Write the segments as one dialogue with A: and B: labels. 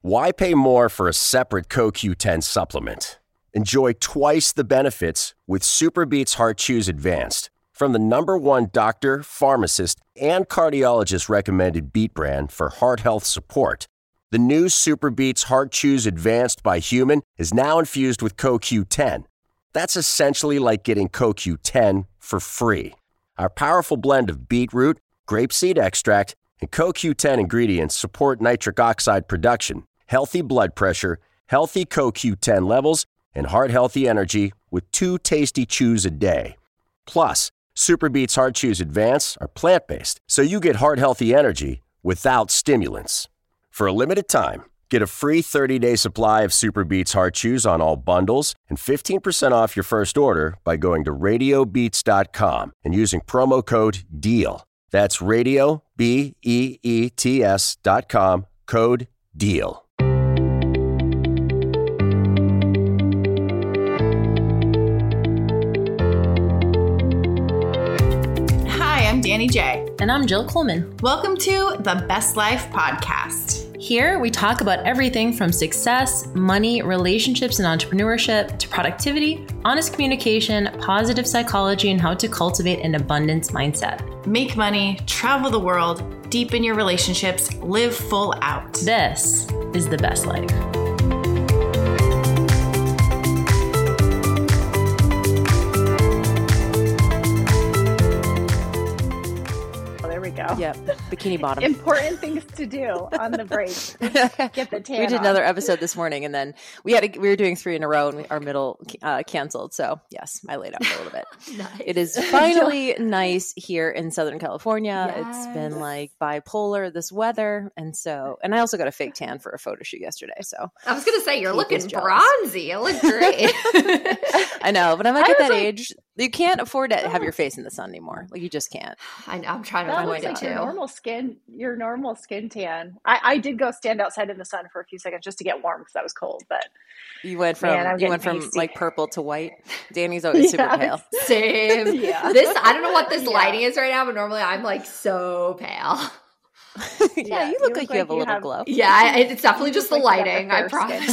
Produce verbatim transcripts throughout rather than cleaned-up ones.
A: Why pay more for a separate C O Q ten supplement? Enjoy twice the benefits with SuperBeets Heart Chews Advanced from the number one doctor, pharmacist, and cardiologist recommended beet brand for heart health support. The new SuperBeets Heart Chews Advanced by Human is now infused with C O Q ten. That's essentially like getting C O Q ten for free. Our powerful blend of beetroot, grapeseed extract, and C O Q ten ingredients support nitric oxide production, healthy blood pressure, healthy C O Q ten levels, and heart-healthy energy with two tasty chews a day. Plus, SuperBeets Heart Chews Advance are plant-based, so you get heart-healthy energy without stimulants. For a limited time, get a free thirty-day supply of SuperBeets Heart Chews on all bundles and fifteen percent off your first order by going to radio beets dot com and using promo code DEAL. That's radio, B E E T S dot com, code DEAL.
B: I'm Danny J.
C: And I'm Jill Coleman.
B: Welcome to the Best Life Podcast.
C: Here we talk about everything from success, money, relationships, and entrepreneurship to productivity, honest communication, positive psychology, and how to cultivate an abundance mindset.
B: Make money, travel the world, deepen your relationships, live full out.
C: This is the best life.
D: Go.
E: Yep, bikini bottom.
D: Important things to do on the break. Get the tan.
E: We did
D: on.
E: another episode this morning, and then we had a, we were doing three in a row, and we, our middle uh, canceled. So yes, I laid out for a little bit.
B: Nice.
E: It is finally nice here in Southern California.
B: Yes.
E: It's been like bipolar this weather, and so and I also got a fake tan for a photo shoot yesterday. So
F: I was gonna say you're
E: Kate
F: looking
E: is jealous.
F: bronzy. You look great.
E: I know, but I'm like
D: I
E: at that
D: was like-
E: age, you can't afford to have your face in the sun anymore. Like you just can't.
F: I know, I'm trying to
D: That
F: find
D: looks
F: my
D: like
F: too.
D: your normal skin, your normal skin tan. I, I did go stand outside in the sun for a few seconds just to get warm because I was cold. But
E: You went from
D: Man, I'm
E: you went
D: getting
E: from
D: pasty.
E: like purple to white. Danny's always super
D: Yeah.
E: pale.
F: Same.
D: Yeah.
F: This I don't know what this
D: Yeah.
F: lighting is right now, but normally I'm like so pale.
E: yeah,
D: Yeah,
E: you look like you have a
D: you
E: little
D: have-
E: glow.
F: Yeah, I, it's definitely just the
D: look like you
F: lighting.
D: got
F: I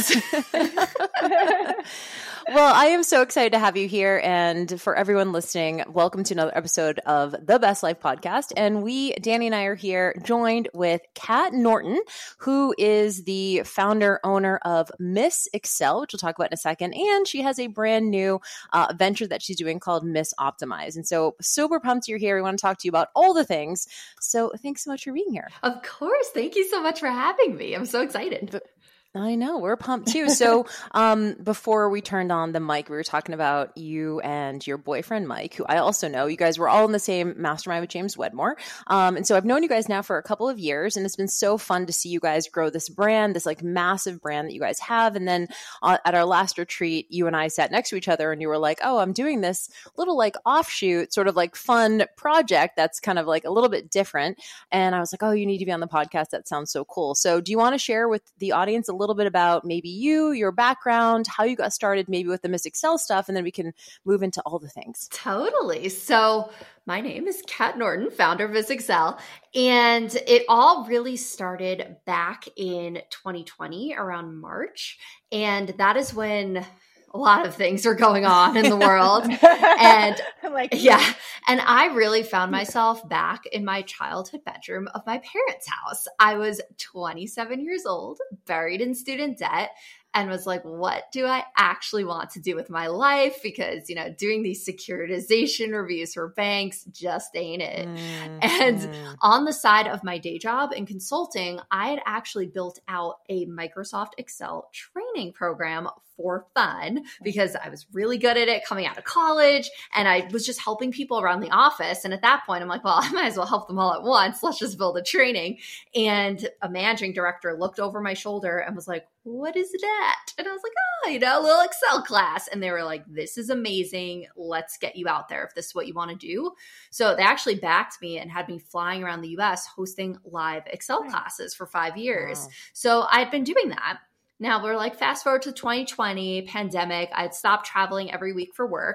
D: the
F: promise.
E: Well, I am so excited to have you here. And for everyone listening, welcome to another episode of the Best Life Podcast. And we, Danny and I, are here joined with Kat Norton, who is the founder, owner of Miss Excel, which we'll talk about in a second. And she has a brand new uh, venture that she's doing called Miss Optimize. And so super pumped you're here. We want to talk to you about all the things. So thanks so much for being here.
F: Of course. Thank you so much for having me. I'm so excited.
E: I know, we're pumped too. So um, before we turned on the mic, we were talking about you and your boyfriend, Mike, who I also know. You guys were all in the same mastermind with James Wedmore. Um, and so I've known you guys now for a couple of years, and it's been so fun to see you guys grow this brand, this like massive brand that you guys have. And then uh, at our last retreat, you and I sat next to each other and you were like, oh, I'm doing this little like offshoot, sort of like fun project that's kind of like a little bit different. And I was like, oh, you need to be on the podcast. That sounds so cool. So do you want to share with the audience a little little bit about maybe you, your background, how you got started maybe with the Miss Excel stuff, and then we can move into all the things.
F: Totally. So my name is Kat Norton, founder of Miss Excel, and it all really started back in twenty twenty around March. And that is when a lot of things were going on in the world. And
D: like,
F: yeah. And I really found myself back in my childhood bedroom of my parents' house. I was twenty-seven years old, buried in student debt, and was like, what do I actually want to do with my life? Because, you know, doing these securitization reviews for banks just ain't it.
E: Mm,
F: And
E: mm.
F: on the side of my day job in consulting, I had actually built out a Microsoft Excel training program for fun because I was really good at it coming out of college, and I was just helping people around the office. And at that point, I'm like, well, I might as well help them all at once. Let's just build a training. And a managing director looked over my shoulder and was like, what is that? And I was like, oh, you know, a little Excel class. And they were like, this is amazing. Let's get you out there if this is what you want to do. So they actually backed me and had me flying around the U S hosting live Excel classes for five years.
E: Wow.
F: So I'd been doing that. Now we're like fast forward to twenty twenty pandemic. I'd stopped traveling every week for work.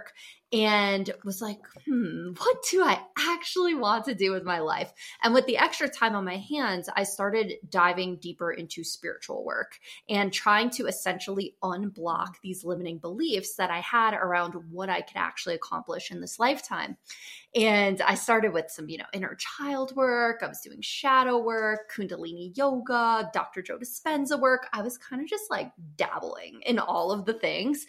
F: and was like, hmm, what do I actually want to do with my life? And with the extra time on my hands, I started diving deeper into spiritual work and trying to essentially unblock these limiting beliefs that I had around what I could actually accomplish in this lifetime. And I started with some, you know, inner child work. I was doing shadow work, Kundalini yoga, Doctor Joe Dispenza work. I was kind of just like dabbling in all of the things.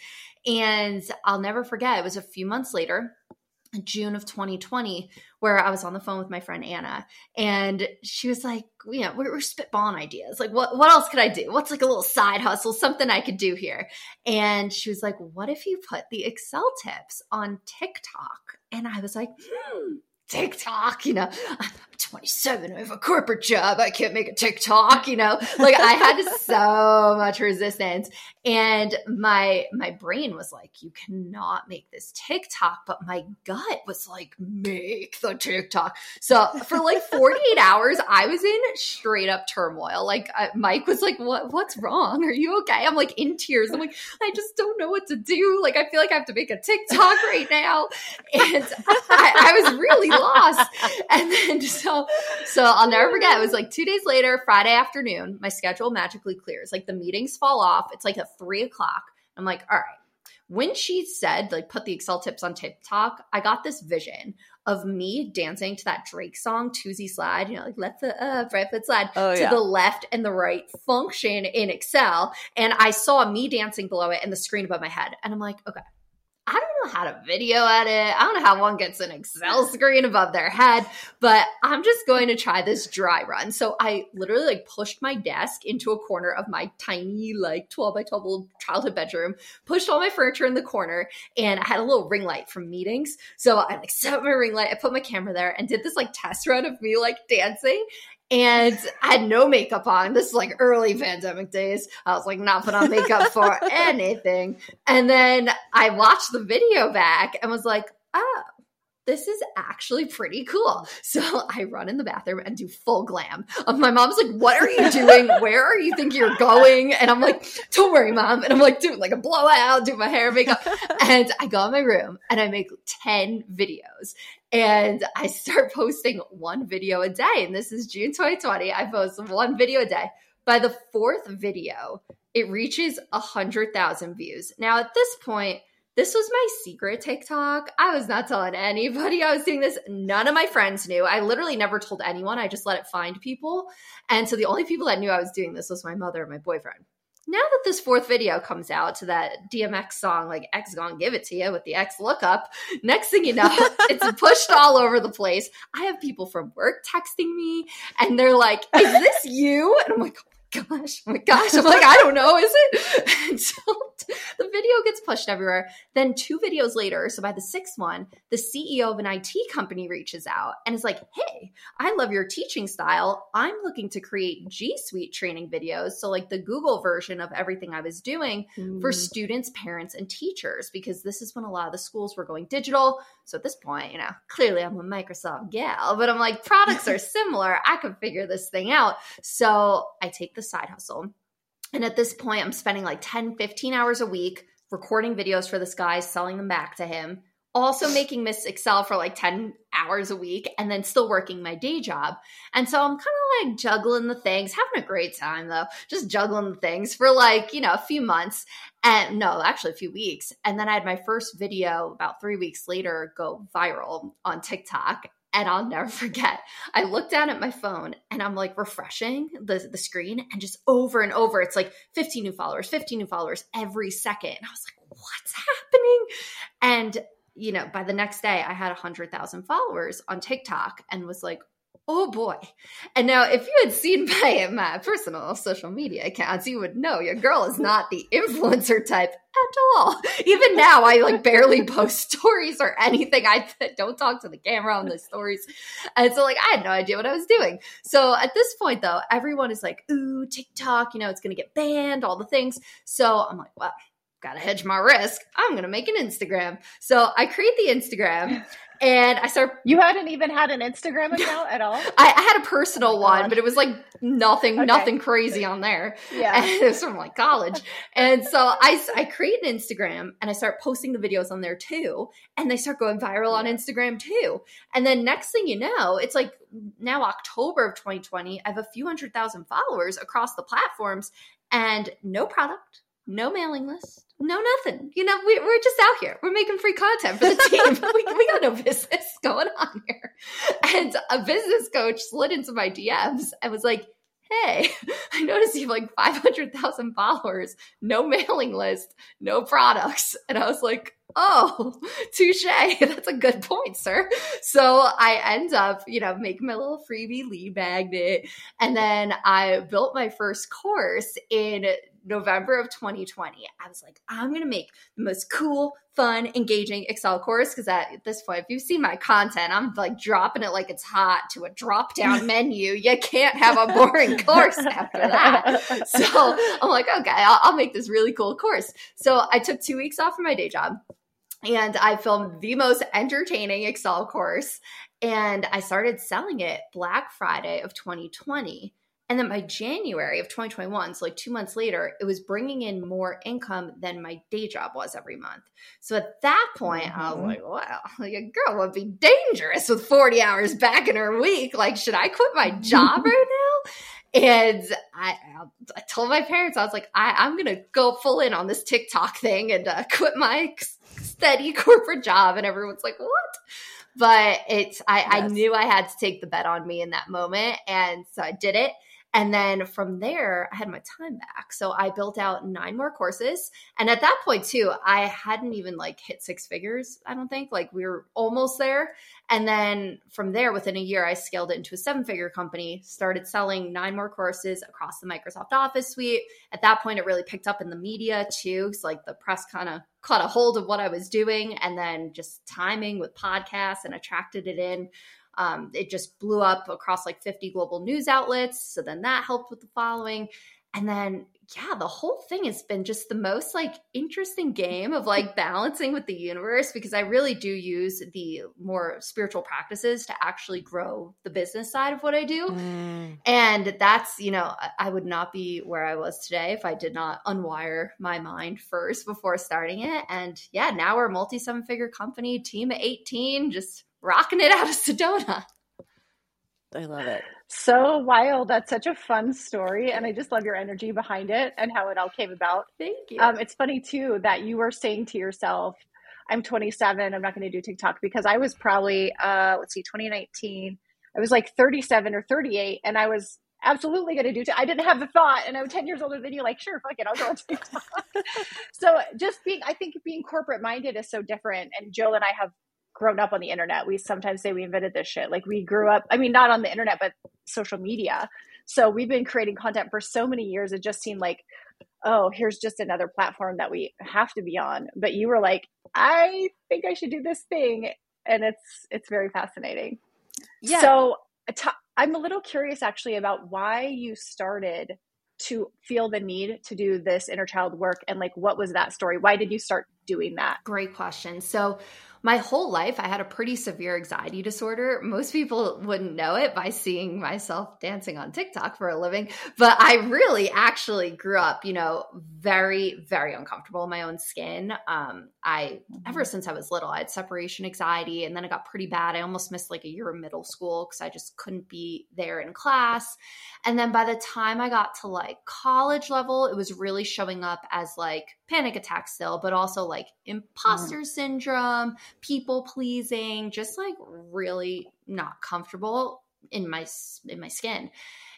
F: And I'll never forget, it was a few months later, June of twenty twenty, where I was on the phone with my friend Anna, and she was like, you know, we're, we're spitballing ideas. Like, what, what else could I do? What's like a little side hustle, something I could do here? And she was like, what if you put the Excel tips on TikTok? And I was like, hmm, TikTok, you know, I'm twenty-seven, I have a corporate job, I can't make a TikTok, you know, like I had so much resistance. And my my brain was like, you cannot make this TikTok, but my gut was like, make the TikTok. So for like forty-eight hours, I was in straight up turmoil. Like uh, Mike was like, what what's wrong? Are you okay? I'm like in tears. I'm like, I just don't know what to do. Like, I feel like I have to make a TikTok right now. And I, I was really lost. And then so so I'll never forget, it was like two days later, Friday afternoon, my schedule magically clears. Like the meetings fall off. It's like a three o'clock. I'm like, all right. When she said, like, put the Excel tips on TikTok, I got this vision of me dancing to that Drake song, Toosie Slide, you know, like left foot up, right foot slide,
E: oh,
F: to
E: yeah.
F: the left and the right function in Excel. And I saw me dancing below it and the screen above my head. And I'm like, okay, I don't know how to video edit. I don't know how one gets an Excel screen above their head, but I'm just going to try this dry run. So I literally like pushed my desk into a corner of my tiny like twelve by twelve old childhood bedroom, pushed all my furniture in the corner, and I had a little ring light from meetings. So I like set up my ring light, I put my camera there and did this like test run of me like dancing. And I had no makeup on. This is like early pandemic days. I was like not put on makeup for anything. And then I watched the video back and was like, oh, this is actually pretty cool. So I run in the bathroom and do full glam. Um, my mom's like, what are you doing? Where are you think you're going? And I'm like, don't worry, Mom. And I'm like, doing like a blowout, doing my hair, makeup. And I go in my room and I make ten videos. And I start posting one video a day. And this is June twenty twenty. I post one video a day. By the fourth video, it reaches one hundred thousand views. Now, at this point, this was my secret TikTok. I was not telling anybody I was doing this. None of my friends knew. I literally never told anyone. I just let it find people. And so the only people that knew I was doing this was my mother and my boyfriend. Now that this fourth video comes out to that D M X song, like X Gonna Give It To You with the X lookup, next thing you know, it's pushed all over the place. I have people from work texting me and they're like, is this you? And I'm like, oh my gosh, oh my gosh. I'm like, I don't know, is it? And so the video gets pushed everywhere. Then two videos later, so by the sixth one, the C E O of an I T company reaches out and is like, hey, I love your teaching style. I'm looking to create G Suite training videos. So like the Google version of everything I was doing mm. for students, parents, and teachers, because this is when a lot of the schools were going digital. So at this point, you know, clearly I'm a Microsoft gal, but I'm like, products are similar. I can figure this thing out. So I take the side hustle. And at this point, I'm spending like ten, fifteen hours a week recording videos for this guy, selling them back to him, also making Miss Excel for like ten hours a week, and then still working my day job. And so I'm kind of like juggling the things, having a great time though, just juggling the things for like, you know, a few months and no, actually a few weeks. And then I had my first video about three weeks later go viral on TikTok. And I'll never forget, I looked down at my phone and I'm like refreshing the, the screen and just over and over, it's like fifteen new followers, fifteen new followers every second. And I was like, what's happening? And, you know, by the next day I had one hundred thousand followers on TikTok and was like, oh boy. And now if you had seen my, my personal social media accounts, you would know your girl is not the influencer type at all. Even now, I like barely post stories or anything. I don't talk to the camera on the stories. And so like, I had no idea what I was doing. So at this point though, everyone is like, ooh, TikTok, you know, it's going to get banned, all the things. So I'm like, well, got to hedge my risk. I'm going to make an Instagram. So I create the Instagram and I start.
D: You hadn't even had an Instagram account at all?
F: I, I had a personal
D: oh
F: one, but it was like nothing,
D: okay.
F: nothing crazy on there.
D: Yeah.
F: And it was from like college. And so I, I create an Instagram and I start posting the videos on there too. And they start going viral on Instagram too. And then next thing you know, it's like now October of twenty twenty, I have a few hundred thousand followers across the platforms and no product, no mailing list, no nothing. You know, we, we're just out here. We're making free content for the team. we, we got no business going on here. And a business coach slid into my D Ms and was like, hey, I noticed you have like five hundred thousand followers, no mailing list, no products. And I was like, oh, touche. That's a good point, sir. So I end up, you know, making my little freebie lead magnet. And then I built my first course in November of twenty twenty. I was like, I'm going to make the most cool, fun, engaging Excel course. Because at this point, if you've seen my content, I'm like dropping it like it's hot to a drop down menu. You can't have a boring course after that. So I'm like, okay, I'll, I'll make this really cool course. So I took two weeks off from my day job and I filmed the most entertaining Excel course. And I started selling it Black Friday of twenty twenty. And then by January of twenty twenty-one, so like two months later, it was bringing in more income than my day job was every month. So at that point, mm-hmm. I was like, wow, like a girl would be dangerous with forty hours back in her week. Like, should I quit my job right now? And I, I told my parents, I was like, I, I'm going to go full in on this TikTok thing and uh, quit my steady corporate job. And everyone's like, what? But it's, I, yes. I knew I had to take the bet on me in that moment. And so I did it. And then from there, I had my time back. So I built out nine more courses. And at that point too, I hadn't even like hit six figures, I don't think. Like we were almost there. And then from there, within a year, I scaled it into a seven figure company, started selling nine more courses across the Microsoft Office suite. At that point, it really picked up in the media too. So like the press kind of caught a hold of what I was doing, and then just timing with podcasts and attracted it in. Um, it just blew up across like fifty global news outlets. So then that helped with the following. And then, yeah, the whole thing has been just the most like interesting game of like balancing with the universe, because I really do use the more spiritual practices to actually grow the business side of what I do. Mm. And that's, you know, I would not be where I was today if I did not unwire my mind first before starting it. And yeah, now we're a multi seven figure company, team of eighteen, just rocking it out of Sedona.
E: I love it.
D: So wild. That's such a fun story. And I just love your energy behind it and how it all came about.
F: Thank you.
D: Um, it's funny too, that you were saying to yourself, I'm twenty-seven, I'm not going to do TikTok, because I was probably, uh, let's see, twenty nineteen, I was like thirty-seven or thirty-eight. And I was absolutely going to do, t- I didn't have the thought, and I was ten years older than you, like, sure, fuck it, I'll go on TikTok. So just being, I think being corporate minded is so different. And Jill and I have grown up on the internet. We sometimes say we invented this shit. Like we grew up, I mean, not on the internet, but social media. So we've been creating content for so many years. It just seemed like, oh, here's just another platform that we have to be on. But you were like, I think I should do this thing. And it's, it's very fascinating. Yeah. So t- I'm a little curious actually about why you started to feel the need to do this inner child work, and like, what was that story? Why did you start doing that?
F: Great question. So my whole life, I had a pretty severe anxiety disorder. Most people wouldn't know it by seeing myself dancing on TikTok for a living, but I really actually grew up, you know, very, very uncomfortable in my own skin. Um, I, mm-hmm. ever since I was little, I had separation anxiety, and then it got pretty bad. I almost missed like a year of middle school because I just couldn't be there in class. And then by the time I got to like college level, it was really showing up as like panic attacks still, but also like imposter mm-hmm. syndrome, people pleasing, just like really not comfortable in my in my skin.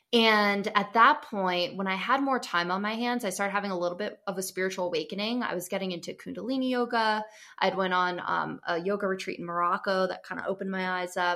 F: And at that point, when I had more time on my hands, I started having a little bit of a spiritual awakening. I was getting into Kundalini yoga. I'd went on um, a yoga retreat in Morocco that kind of opened my eyes up.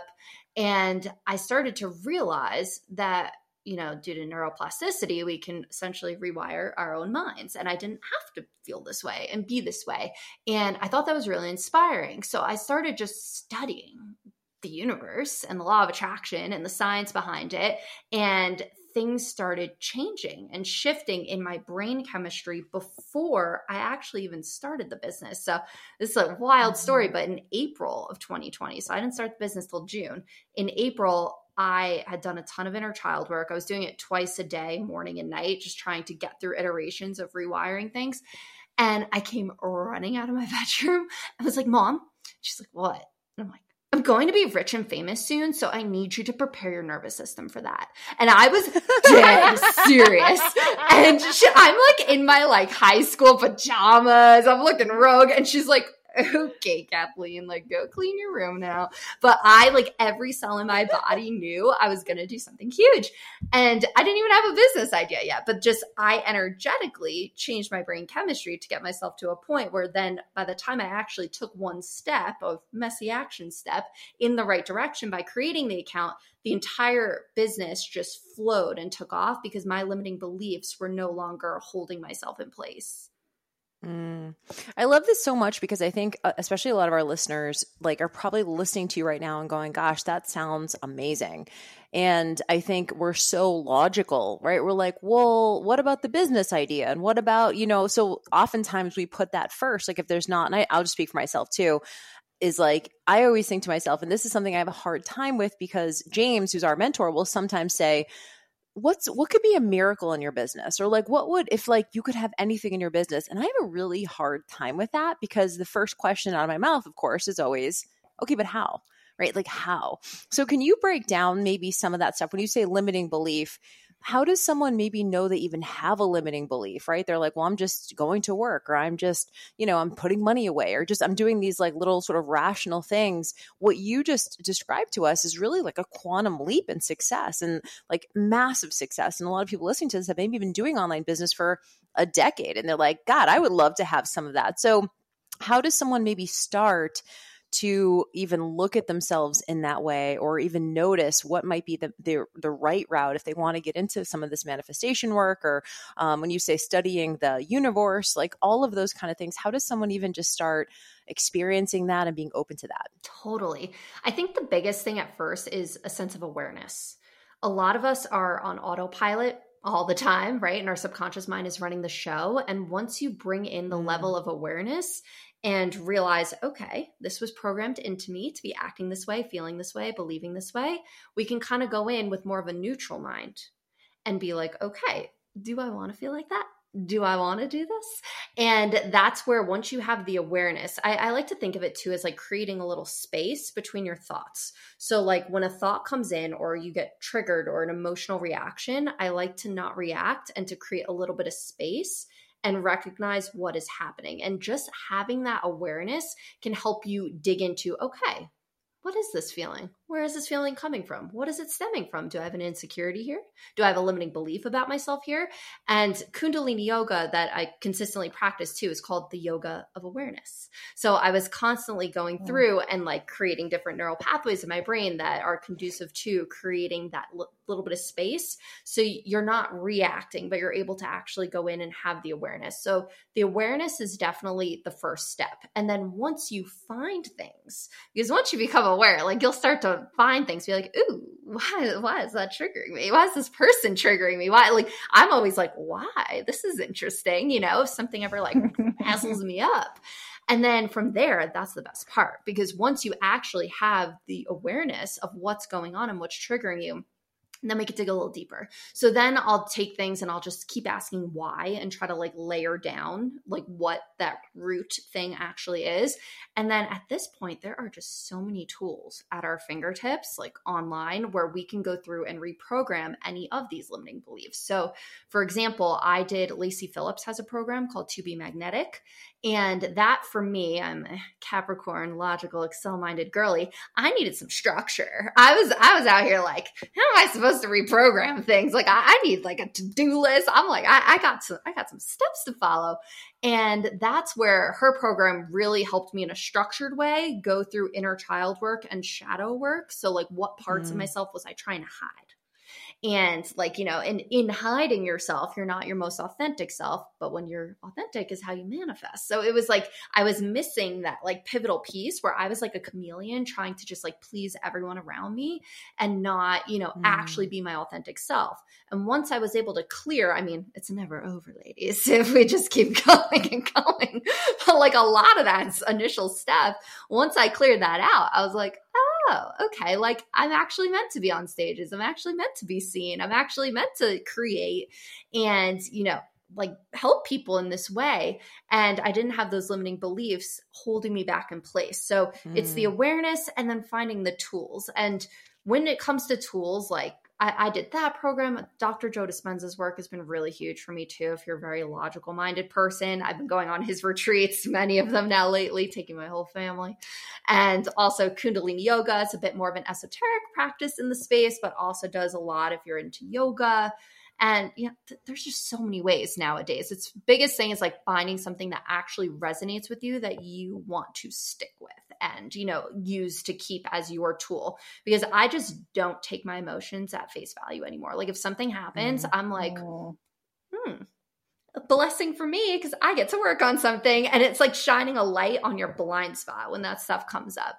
F: And I started to realize that, you know, due to neuroplasticity, we can essentially rewire our own minds. And I didn't have to feel this way and be this way. And I thought that was really inspiring. So I started just studying the universe and the law of attraction and the science behind it, and things started changing and shifting in my brain chemistry before I actually even started the business. So this is a wild story, but in April of twenty twenty, so I didn't start the business till June. In April, I had done a ton of inner child work. I was doing it twice a day, morning and night, just trying to get through iterations of rewiring things. And I came running out of my bedroom. I was like, Mom, she's like, what? And I'm like, I'm going to be rich and famous soon, so I need you to prepare your nervous system for that. And I was dead serious. And she, I'm like in my like high school pajamas. I'm looking rogue. And she's like, okay, Kathleen, like go clean your room now. But I, like every cell in my body knew I was going to do something huge. And I didn't even have a business idea yet, but just I energetically changed my brain chemistry to get myself to a point where then by the time I actually took one step of messy action step in the right direction by creating the account, the entire business just flowed and took off because my limiting beliefs were no longer holding myself in place.
E: Mm. I love this so much because I think uh, especially a lot of our listeners like are probably listening to you right now and going, gosh, that sounds amazing. And I think we're so logical, right? We're like, well, what about the business idea? And what about, you know, so oftentimes we put that first, like if there's not, and I, I'll just speak for myself too, is like, I always think to myself, and this is something I have a hard time with because James, who's our mentor, will sometimes say, what's what could be a miracle in your business? Or like, what would, if like you could have anything in your business? And I have a really hard time with that because the first question out of my mouth, of course, is always, okay, but how? Right? Like how? So can you break down maybe some of that stuff? When you say limiting belief, how does someone maybe know they even have a limiting belief, right? They're like, well, I'm just going to work, or I'm just, you know, I'm putting money away, or just I'm doing these like little sort of rational things. What you just described to us is really like a quantum leap in success and like massive success. And a lot of people listening to this have maybe been doing online business for a decade. And they're like, God, I would love to have some of that. So how does someone maybe start to even look at themselves in that way, or even notice what might be the the, the right route if they want to get into some of this manifestation work, or um, when you say studying the universe, like all of those kind of things, how does someone even just start experiencing that and being open to that?
F: Totally. I think the biggest thing at first is a sense of awareness. A lot of us are on autopilot all the time, right? And our subconscious mind is running the show. And once you bring in the mm. level of awareness and realize, okay, this was programmed into me to be acting this way, feeling this way, believing this way, we can kind of go in with more of a neutral mind and be like, okay, do I want to feel like that? Do I want to do this? And that's where once you have the awareness, I, I like to think of it too as like creating a little space between your thoughts. So like when a thought comes in or you get triggered or an emotional reaction, I like to not react and to create a little bit of space and recognize what is happening. And just having that awareness can help you dig into, okay, what is this feeling? Where is this feeling coming from? What is it stemming from? Do I have an insecurity here? Do I have a limiting belief about myself here? And Kundalini yoga that I consistently practice too is called the yoga of awareness. So I was constantly going through and like creating different neural pathways in my brain that are conducive to creating that l- little bit of space. So you're not reacting, but you're able to actually go in and have the awareness. So the awareness is definitely the first step. And then once you find things, because once you become aware, like you'll start to find things, be like, ooh, why, why is that triggering me? Why is this person triggering me? Why? Like, I'm always like, why? This is interesting. You know, if something ever like hassles me up. And then from there, that's the best part, because once you actually have the awareness of what's going on and what's triggering you, and then we could dig a little deeper. So then I'll take things and I'll just keep asking why and try to like layer down like what that root thing actually is. And then at this point, there are just so many tools at our fingertips, like online, where we can go through and reprogram any of these limiting beliefs. So for example, I did, Lacey Phillips has a program called To Be Magnetic. And that for me, I'm a Capricorn, logical, Excel-minded girly. I needed some structure. I was I was out here like, how am I supposed to reprogram things? Like I, I need like a to-do list. I'm like, I, I got some I got some steps to follow. And that's where her program really helped me in a structured way go through inner child work and shadow work. So like what parts mm. of myself was I trying to hide? And like, you know, in, in hiding yourself, you're not your most authentic self, but when you're authentic is how you manifest. So it was like, I was missing that like pivotal piece where I was like a chameleon trying to just like please everyone around me and not, you know, mm. actually be my authentic self. And once I was able to clear, I mean, it's never over, ladies, if we just keep going and going, but like a lot of that initial step, once I cleared that out, I was like, oh, okay, like I'm actually meant to be on stages. I'm actually meant to be seen. I'm actually meant to create and, you know, like help people in this way. And I didn't have those limiting beliefs holding me back in place. So mm. it's the awareness and then finding the tools. And when it comes to tools, like I, I did that program. Doctor Joe Dispenza's work has been really huge for me too. If you're a very logical minded person, I've been going on his retreats, many of them now lately, taking my whole family. And also Kundalini yoga. It's a bit more of an esoteric practice in the space, but also does a lot if you're into yoga. And yeah, th- there's just so many ways nowadays. Its biggest thing is like finding something that actually resonates with you that you want to stick with and, you know, use to keep as your tool. Because I just don't take my emotions at face value anymore. Like if something happens, mm. I'm like, hmm, a blessing for me because I get to work on something. And it's like shining a light on your blind spot when that stuff comes up.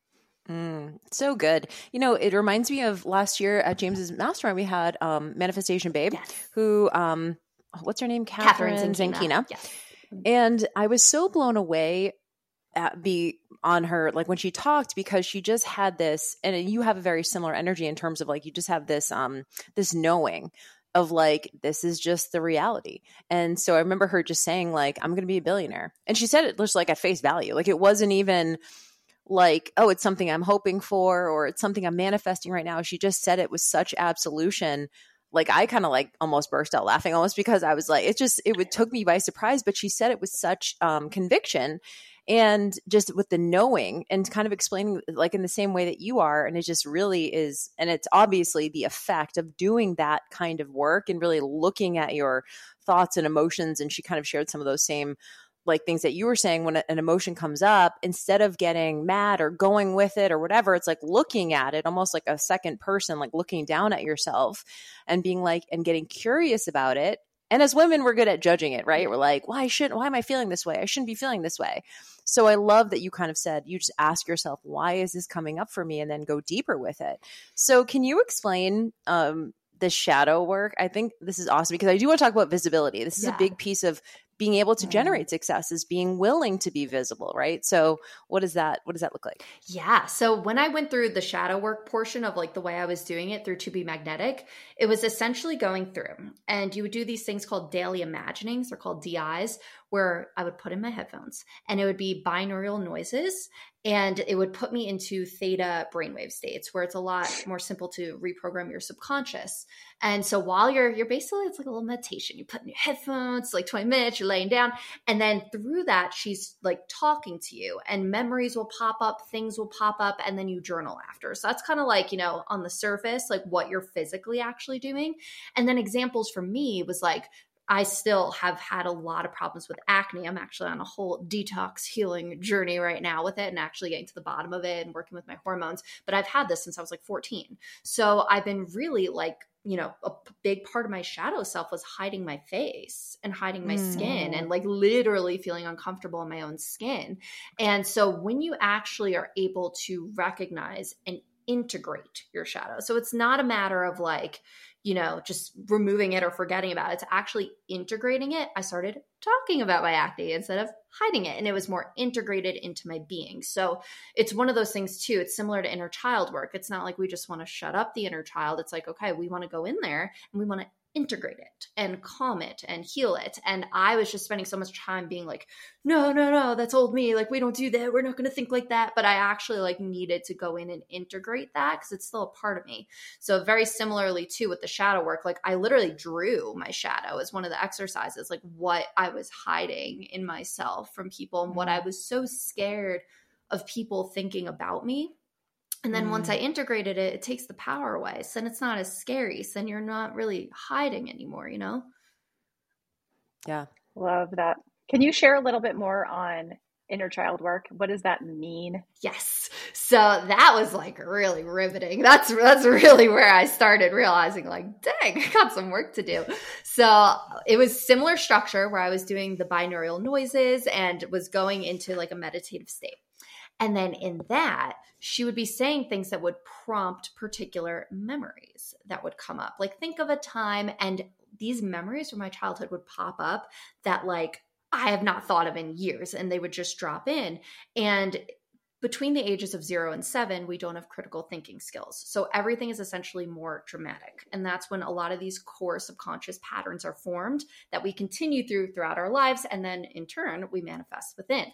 E: Mm, so good. You know, it reminds me of last year at James's mastermind, we had um, Manifestation Babe, yes. who, um, what's her name? Catherine, Catherine Zankina. Yes. And I was so blown away at be on her, like when she talked, because she just had this, and you have a very similar energy in terms of like, you just have this, um, this knowing of like, this is just the reality. And so I remember her just saying like, I'm going to be a billionaire. And she said it just like at face value. Like it wasn't even like, oh, it's something I'm hoping for, or it's something I'm manifesting right now. She just said it with such absolution. Like I kind of like almost burst out laughing almost because I was like, it just, it would took me by surprise, but she said it with such um, conviction and just with the knowing and kind of explaining like in the same way that you are. And it just really is. And it's obviously the effect of doing that kind of work and really looking at your thoughts and emotions. And she kind of shared some of those same like things that you were saying when an emotion comes up, instead of getting mad or going with it or whatever, it's like looking at it almost like a second person, like looking down at yourself and being like, and getting curious about it. And as women, we're good at judging it, right? We're like, why shouldn't, why am I feeling this way? I shouldn't be feeling this way. So I love that you kind of said, you just ask yourself, why is this coming up for me? And then go deeper with it. So can you explain, um, the shadow work? I think this is awesome because I do want to talk about visibility. This is yeah. a big piece of being able to generate success, is being willing to be visible, right? So what does that, what does that look like?
F: Yeah. So when I went through the shadow work portion of like the way I was doing it through To Be Magnetic, it was essentially going through, and you would do these things called daily imaginings. They're called D Is, where I would put in my headphones and it would be binaural noises. And it would put me into theta brainwave states where it's a lot more simple to reprogram your subconscious. And so while you're, you're basically, it's like a little meditation. You put in your headphones, like twenty minutes, you're laying down. And then through that, she's like talking to you and memories will pop up, things will pop up, and then you journal after. So that's kind of like, you know, on the surface, like what you're physically actually doing. And then examples for me was like, I still have had a lot of problems with acne. I'm actually on a whole detox healing journey right now with it and actually getting to the bottom of it and working with my hormones. But I've had this since I was like fourteen. So I've been really like, you know, a big part of my shadow self was hiding my face and hiding my mm. skin and like literally feeling uncomfortable in my own skin. And so when you actually are able to recognize and integrate your shadow, so it's not a matter of like, you know, just removing it or forgetting about it, to actually integrating it, I started talking about my acne instead of hiding it. And it was more integrated into my being. So it's one of those things too. It's similar to inner child work. It's not like we just want to shut up the inner child. It's like, okay, we want to go in there and we want to integrate it and calm it and heal it. And I was just spending so much time being like, no, no, no, that's old me. Like, we don't do that. We're not going to think like that. But I actually like needed to go in and integrate that because it's still a part of me. So very similarly too with the shadow work, like I literally drew my shadow as one of the exercises, like what I was hiding in myself from people and what I was so scared of people thinking about me. And then mm. once I integrated it, it takes the power away. So then it's not as scary. So then you're not really hiding anymore, you know?
E: Yeah.
D: Love that. Can you share a little bit more on inner child work? What does that mean?
F: Yes. So that was like really riveting. That's that's really where I started realizing like, dang, I got some work to do. So it was similar structure where I was doing the binaural noises and was going into like a meditative state. And then in that, she would be saying things that would prompt particular memories that would come up. Like think of a time, and these memories from my childhood would pop up that like I have not thought of in years, and they would just drop in. And between the ages of zero and seven, we don't have critical thinking skills. So everything is essentially more dramatic. And that's when a lot of these core subconscious patterns are formed that we continue through throughout our lives. And then in turn, we manifest within.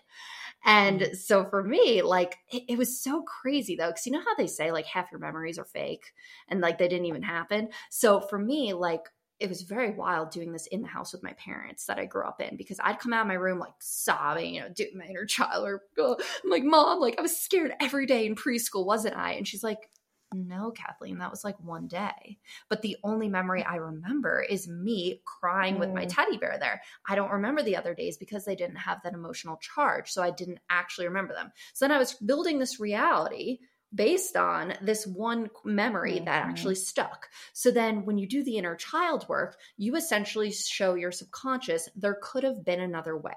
F: And so for me, like, it, it was so crazy though, because you know how they say like half your memories are fake and like they didn't even happen. So for me, like, it was very wild doing this in the house with my parents that I grew up in, because I'd come out of my room like sobbing, you know, doing my inner child, or oh, I'm like, Mom, like I was scared every day in preschool, wasn't I? And she's like, no, Kathleen, that was like one day. But the only memory I remember is me crying mm. with my teddy bear there. I don't remember the other days because they didn't have that emotional charge. So I didn't actually remember them. So then I was building this reality based on this one memory mm-hmm. that actually stuck. So then when you do the inner child work, you essentially show your subconscious there could have been another way.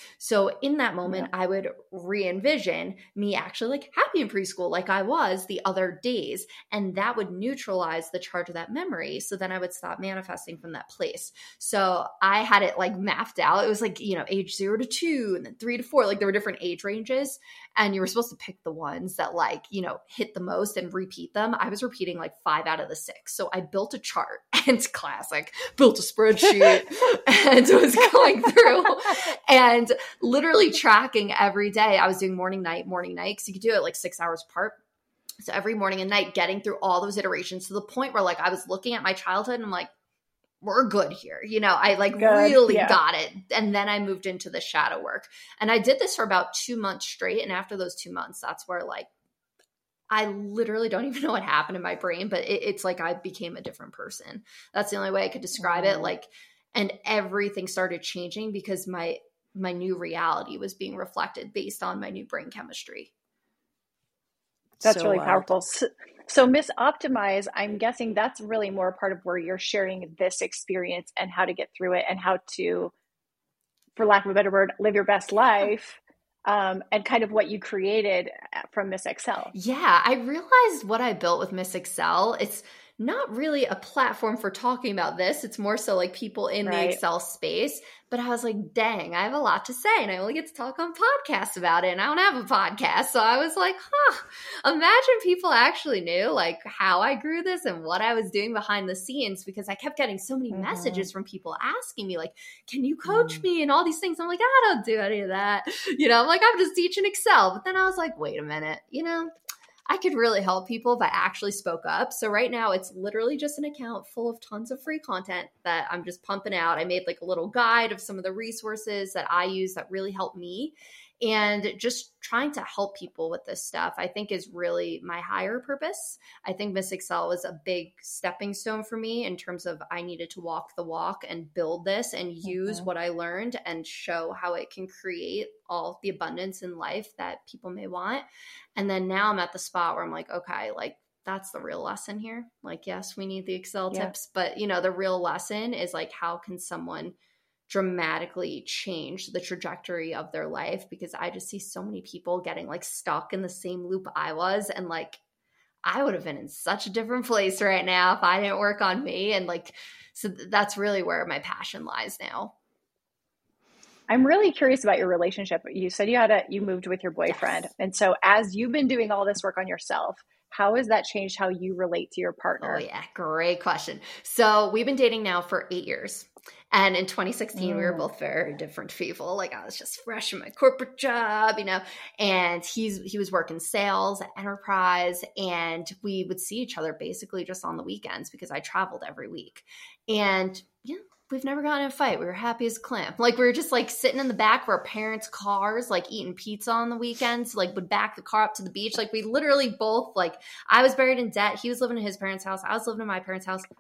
F: So in that moment, yeah. I would re-envision me actually like happy in preschool like I was the other days. And that would neutralize the charge of that memory. So then I would stop manifesting from that place. So I had it like mapped out. It was like, you know, age zero to two and then three to four. Like there were different age ranges. And you were supposed to pick the ones that like, you know, hit the most and repeat them. I was repeating like five out of the six. So I built a chart, and it's classic, built a spreadsheet and was going through and literally tracking every day. I was doing morning, night, morning, night, because you could do it like six hours apart. So every morning and night, getting through all those iterations to the point where like I was looking at my childhood and I'm like, we're good here. You know, I like good. really yeah. got it. And then I moved into the shadow work, and I did this for about two months straight. And after those two months, that's where like, I literally don't even know what happened in my brain, but it, it's like I became a different person. That's the only way I could describe mm-hmm. it. Like, and everything started changing because my, my new reality was being reflected based on my new brain chemistry.
D: That's
E: so
D: really
E: wild.
D: powerful. So, so Miss Optimize, I'm guessing that's really more part of where you're sharing this experience and how to get through it and how to, for lack of a better word, live your best life. Um, and kind of what you created from Miss Excel.
F: Yeah, I realized what I built with Miss Excel, it's not really a platform for talking about this. It's more so like people in right. the Excel space. But I was like, dang, I have a lot to say, and I only get to talk on podcasts about it, and I don't have a podcast. So I was like, huh, imagine people actually knew like how I grew this and what I was doing behind the scenes, because I kept getting so many mm-hmm. messages from people asking me like, can you coach mm-hmm. me and all these things. I'm like, I don't do any of that. You know, I'm like, I'm just teaching Excel. But then I was like, wait a minute, you know, I could really help people if I actually spoke up. So right now it's literally just an account full of tons of free content that I'm just pumping out. I made like a little guide of some of the resources that I use that really help me. And just trying to help people with this stuff, I think, is really my higher purpose. I think Miss Excel was a big stepping stone for me in terms of I needed to walk the walk and build this and use mm-hmm. what I learned and show how it can create all the abundance in life that people may want. And then now I'm at the spot where I'm like, okay, like that's the real lesson here. Like, yes, we need the Excel yeah. tips, but you know, the real lesson is like, how can someone dramatically change the trajectory of their life? Because I just see so many people getting like stuck in the same loop I was. And like, I would have been in such a different place right now if I didn't work on me. And like, so that's really where my passion lies now.
D: I'm really curious about your relationship. You said you had a, you moved with your boyfriend. Yes. And so as you've been doing all this work on yourself, how has that changed how you relate to your partner?
F: Oh yeah, great question. So we've been dating now for eight years. And in twenty sixteen, mm. we were both very different people. Like I was just fresh in my corporate job, you know, and he's, he was working sales at Enterprise, and we would see each other basically just on the weekends because I traveled every week. And yeah, we've never gotten in a fight. We were happy as a clam. Like we were just like sitting in the back of our parents' cars, like eating pizza on the weekends, like would back the car up to the beach. Like we literally both, like I was buried in debt. He was living in his parents' house. I was living in my parents' house.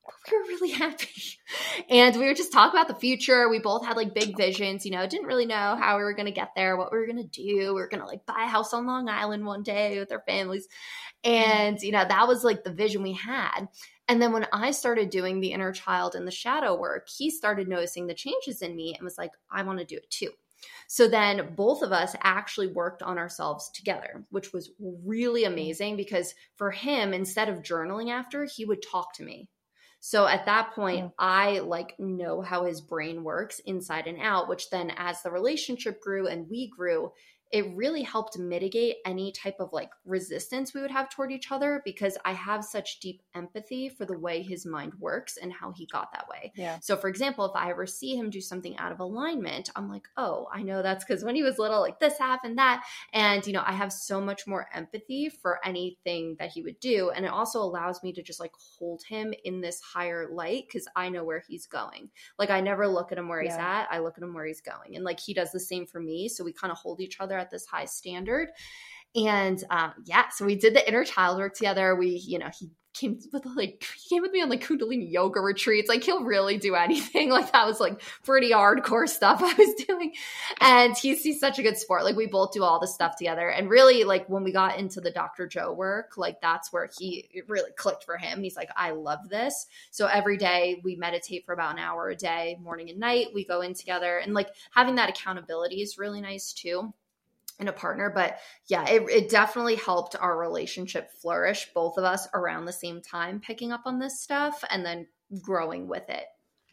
F: we were really happy. And we were just talking about the future. We both had like big visions, you know, didn't really know how we were going to get there, what we were going to do. We were going to like buy a house on Long Island one day with our families. And, you know, that was like the vision we had. And then when I started doing the inner child and the shadow work, he started noticing the changes in me and was like, I want to do it too. So then both of us actually worked on ourselves together, which was really amazing because for him, instead of journaling after, he would talk to me. So at that point, yeah. I like know how his brain works inside and out, which then as the relationship grew and we grew, it really helped mitigate any type of like resistance we would have toward each other because I have such deep empathy for the way his mind works and how he got that way.
D: Yeah.
F: So for example, if I ever see him do something out of alignment, I'm like, oh, I know that's because when he was little, like this happened, that. And, you know, I have so much more empathy for anything that he would do. And it also allows me to just like hold him in this higher light because I know where he's going. Like I never look at him where yeah. he's at. I look at him where he's going. And like he does the same for me. So we kind of hold each other at this high standard. And um, yeah, so we did the inner child work together. We, you know, he came with like, he came with me on like Kundalini yoga retreats. Like he'll really do anything. Like that was like pretty hardcore stuff I was doing. And he's, he's such a good sport. Like we both do all this stuff together. And really like when we got into the Doctor Joe work, like that's where he, it really clicked for him. He's like, I love this. So every day we meditate for about an hour a day, morning and night. We go in together and like having that accountability is really nice too. In a partner. But yeah, it, it definitely helped our relationship flourish, both of us around the same time, picking up on this stuff and then growing with it.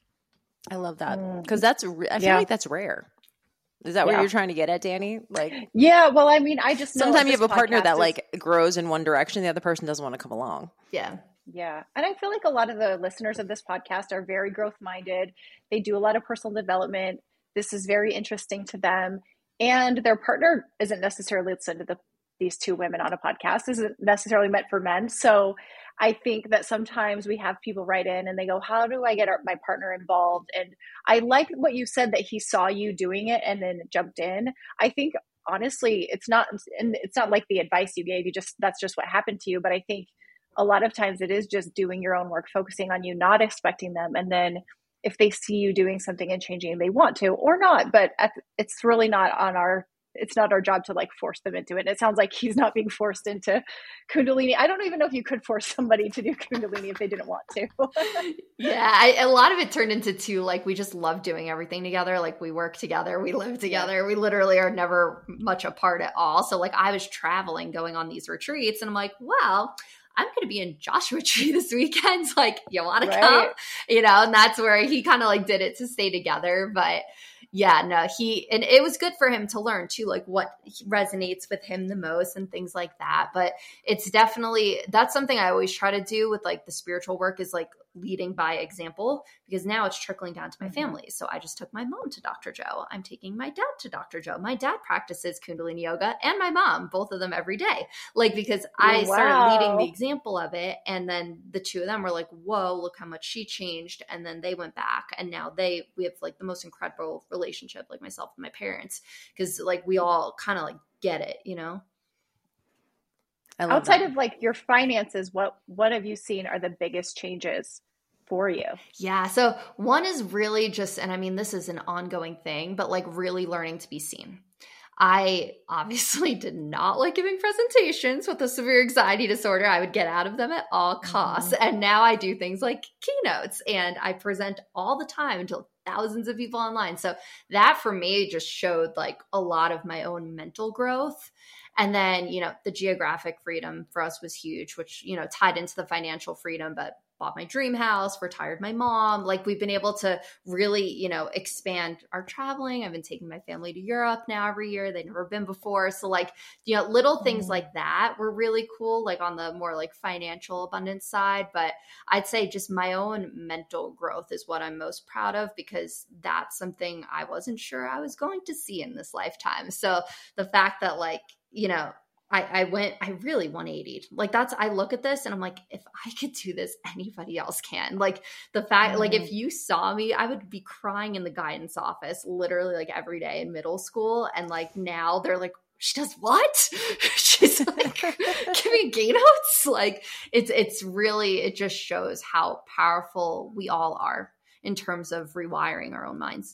E: I love that. Because that's, re- I feel
D: Yeah.
E: like that's rare. Is that
D: Yeah.
E: what you're trying to get at, Danny? Like,
D: Yeah. Well, I mean, I just know
E: sometimes you
D: this
E: have a partner
D: podcast
E: that
D: is-
E: like grows in one direction. The other person doesn't want to come along.
F: Yeah.
D: Yeah. And I feel like a lot of the listeners of this podcast are very growth minded. They do a lot of personal development. This is very interesting to them. And their partner isn't necessarily listening to the, these two women on a podcast, isn't necessarily meant for men. So I think that sometimes we have people write in and they go, how do I get our, my partner involved? And I like what you said that he saw you doing it and then jumped in. I think honestly, it's not, and it's not like the advice you gave, you just, that's just what happened to you. But I think a lot of times it is just doing your own work, focusing on you, not expecting them. And then if they see you doing something and changing, they want to or not, but at, it's really not on our, it's not our job to like force them into it. And it sounds like he's not being forced into Kundalini. I don't even know if you could force somebody to do Kundalini if they didn't want to.
F: Yeah. I, a lot of it turned into two, like we just love doing everything together. Like we work together, we live together. We literally are never much apart at all. So like I was traveling, going on these retreats and I'm like, well, I'm going to be in Joshua Tree this weekend. Like, you want
D: Right.
F: to come? You know, and that's where he kind of like did it to stay together. But yeah, no, he, and it was good for him to learn too, like what resonates with him the most and things like that. But it's definitely, that's something I always try to do with like the spiritual work is like leading by example, because now it's trickling down to my family. So I just took my mom to Doctor Joe. I'm taking my dad to Doctor Joe. My dad practices Kundalini yoga and my mom, both of them every day. Like, because I
D: Wow.
F: started leading the example of it. And then the two of them were like, whoa, look how much she changed. And then they went back and now they, we have like the most incredible relationship, like myself and my parents, because like we all kind of like get it, you know?
E: I love
D: Outside
E: that.
D: of like your finances, what, what have you seen are the biggest changes for you?
F: Yeah. So one is really just, and I mean, this is an ongoing thing, but like really learning to be seen. I obviously did not like giving presentations with a severe anxiety disorder. I would get out of them at all costs. Mm-hmm. And now I do things like keynotes and I present all the time to thousands of people online. So that for me just showed like a lot of my own mental growth. And then, you know, the geographic freedom for us was huge, which, you know, tied into the financial freedom, but bought my dream house, retired my mom. Like we've been able to really, you know, expand our traveling. I've been taking my family to Europe now every year. They've never been before. So like, you know, little things
D: Mm-hmm.
F: like that were really cool, like on the more like financial abundance side. But I'd say just my own mental growth is what I'm most proud of because that's something I wasn't sure I was going to see in this lifetime. So the fact that like, you know, I, I went, I really one eighty'd. Like that's, I look at this and I'm like, if I could do this, anybody else can. Like the fact,
D: Mm-hmm.
F: like if you saw me, I would be crying in the guidance office literally like every day in middle school. And like now they're like, she does what? She's like giving gay notes. Like it's, it's really, it just shows how powerful we all are in terms of rewiring our own minds.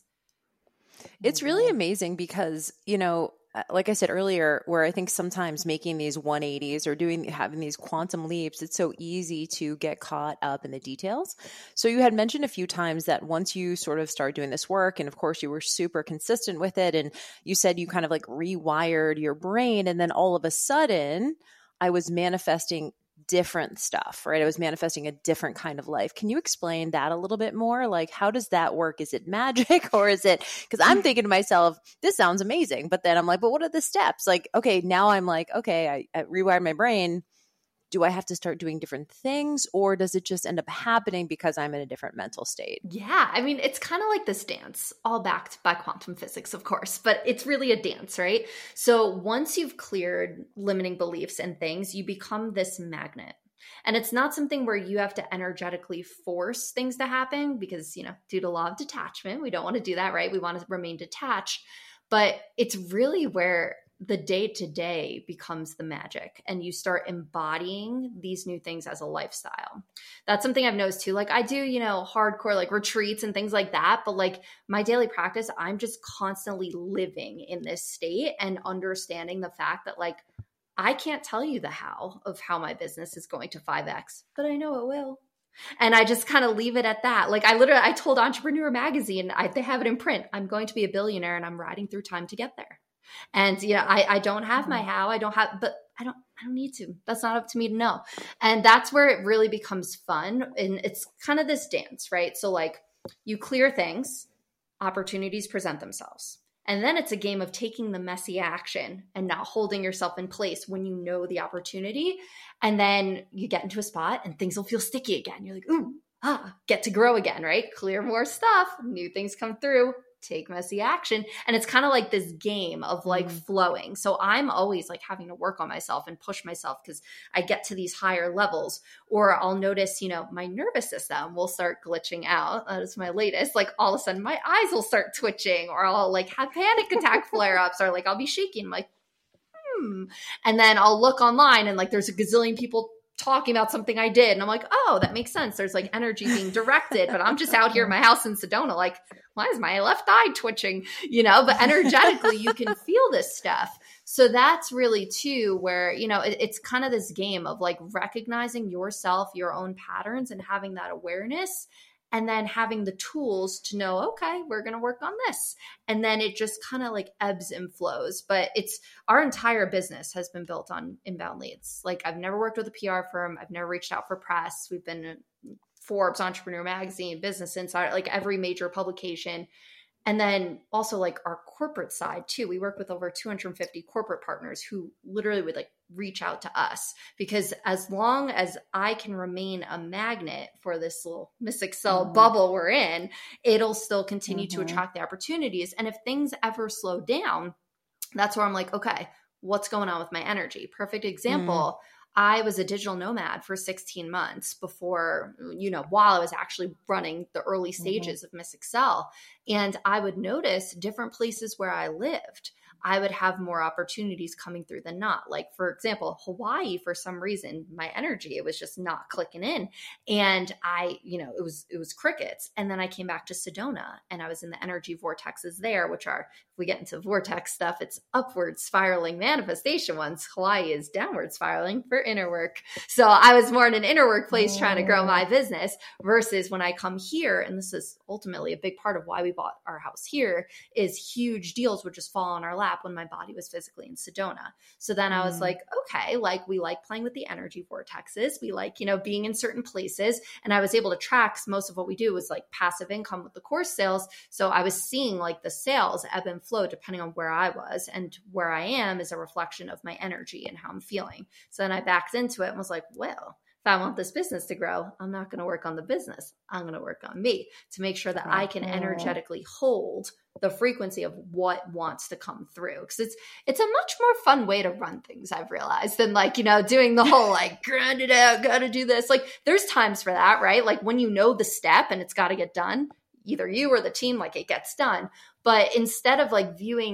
E: It's really amazing because, you know, like I said earlier, where I think sometimes making these one eighties or doing having these quantum leaps, it's so easy to get caught up in the details. So you had mentioned a few times that once you sort of started doing this work, and of course you were super consistent with it, and you said you kind of like rewired your brain, and then all of a sudden I was manifesting different stuff, right? I was manifesting a different kind of life. Can you explain that a little bit more? Like, how does that work? Is it magic or is it, because I'm thinking to myself, this sounds amazing. But then I'm like, but what are the steps? Like, okay, now I'm like, okay, I, I rewired my brain. Do I have to start doing different things, or does it just end up happening because I'm in a different mental state?
F: Yeah. I mean, it's kind of like this dance, all backed by quantum physics, of course, but it's really a dance, right? So once you've cleared limiting beliefs and things, you become this magnet. And it's not something where you have to energetically force things to happen because, you know, due to law of detachment, we don't want to do that, right? We want to remain detached. But it's really where the day-to-day becomes the magic, and you start embodying these new things as a lifestyle. That's something I've noticed too. Like I do, you know, hardcore like retreats and things like that, but like my daily practice, I'm just constantly living in this state and understanding the fact that like, I can't tell you the how of how my business is going to five X, but I know it will. And I just kind of leave it at that. Like I literally, I told Entrepreneur Magazine, I, they have it in print, I'm going to be a billionaire and I'm riding through time to get there. And, you know, I, I don't have my how, I don't have, but I don't, I don't need to. That's not up to me to know. And that's where it really becomes fun. And it's kind of this dance, right? So like you clear things, opportunities present themselves. And then it's a game of taking the messy action and not holding yourself in place when you know the opportunity. And then you get into a spot and things will feel sticky again. You're like, ooh, ah, get to grow again, right? Clear more stuff, new things come through. Take messy action. And it's kind of like this game of like mm. flowing. So I'm always like having to work on myself and push myself because I get to these higher levels, or I'll notice, you know, my nervous system will start glitching out. That is my latest. Like all of a sudden my eyes will start twitching, or I'll like have panic attack flare ups, or like I'll be shaking. I'm like, hmm. And then I'll look online and like there's a gazillion people talking about something I did. And I'm like, oh, that makes sense. There's like energy being directed, but I'm just out here in my house in Sedona. Like, why is my left eye twitching? You know, but energetically you can feel this stuff. So that's really too, where, you know, it, it's kind of this game of like recognizing yourself, your own patterns, and having that awareness. And then having the tools to know, okay, we're going to work on this. And then it just kind of like ebbs and flows. But it's our entire business has been built on inbound leads. Like I've never worked with a P R firm. I've never reached out for press. We've been in Forbes, Entrepreneur Magazine, Business Insider, like every major publication. And then also like our corporate side too. We work with over two hundred fifty corporate partners who literally would like reach out to us, because as long as I can remain a magnet for this little Miss Excel mm-hmm. bubble we're in, it'll still continue mm-hmm. to attract the opportunities. And if things ever slow down, that's where I'm like, okay, what's going on with my energy? Perfect example. Mm. I was a digital nomad for sixteen months before, you know, while I was actually running the early stages mm-hmm. of Miss Excel. And I would notice different places where I lived, I would have more opportunities coming through than not. Like, for example, Hawaii, for some reason, my energy, it was just not clicking in. And I, you know, it was, it was crickets. And then I came back to Sedona and I was in the energy vortexes there, which are, if we get into vortex stuff, it's upward spiraling manifestation ones. Hawaii is downward spiraling for inner work. So I was more in an inner work place oh. trying to grow my business, versus when I come here, and this is ultimately a big part of why we bought our house here, is huge deals would just fall on our lap when my body was physically in Sedona. So then I was mm. like, okay, like we like playing with the energy vortexes. We like, you know, being in certain places. And I was able to track, most of what we do was like passive income with the course sales. So I was seeing like the sales ebb and flow depending on where I was, and where I am is a reflection of my energy and how I'm feeling. So then I backed into it and was like, well, if I want this business to grow, I'm not going to work on the business. I'm going to work on me to make sure that I can energetically hold the frequency of what wants to come through. Because it's it's a much more fun way to run things, I've realized, than like, you know, doing the whole like grind it out, got to do this. Like there's times for that, right? Like when you know the step and it's got to get done, either you or the team, like it gets done. But instead of like viewing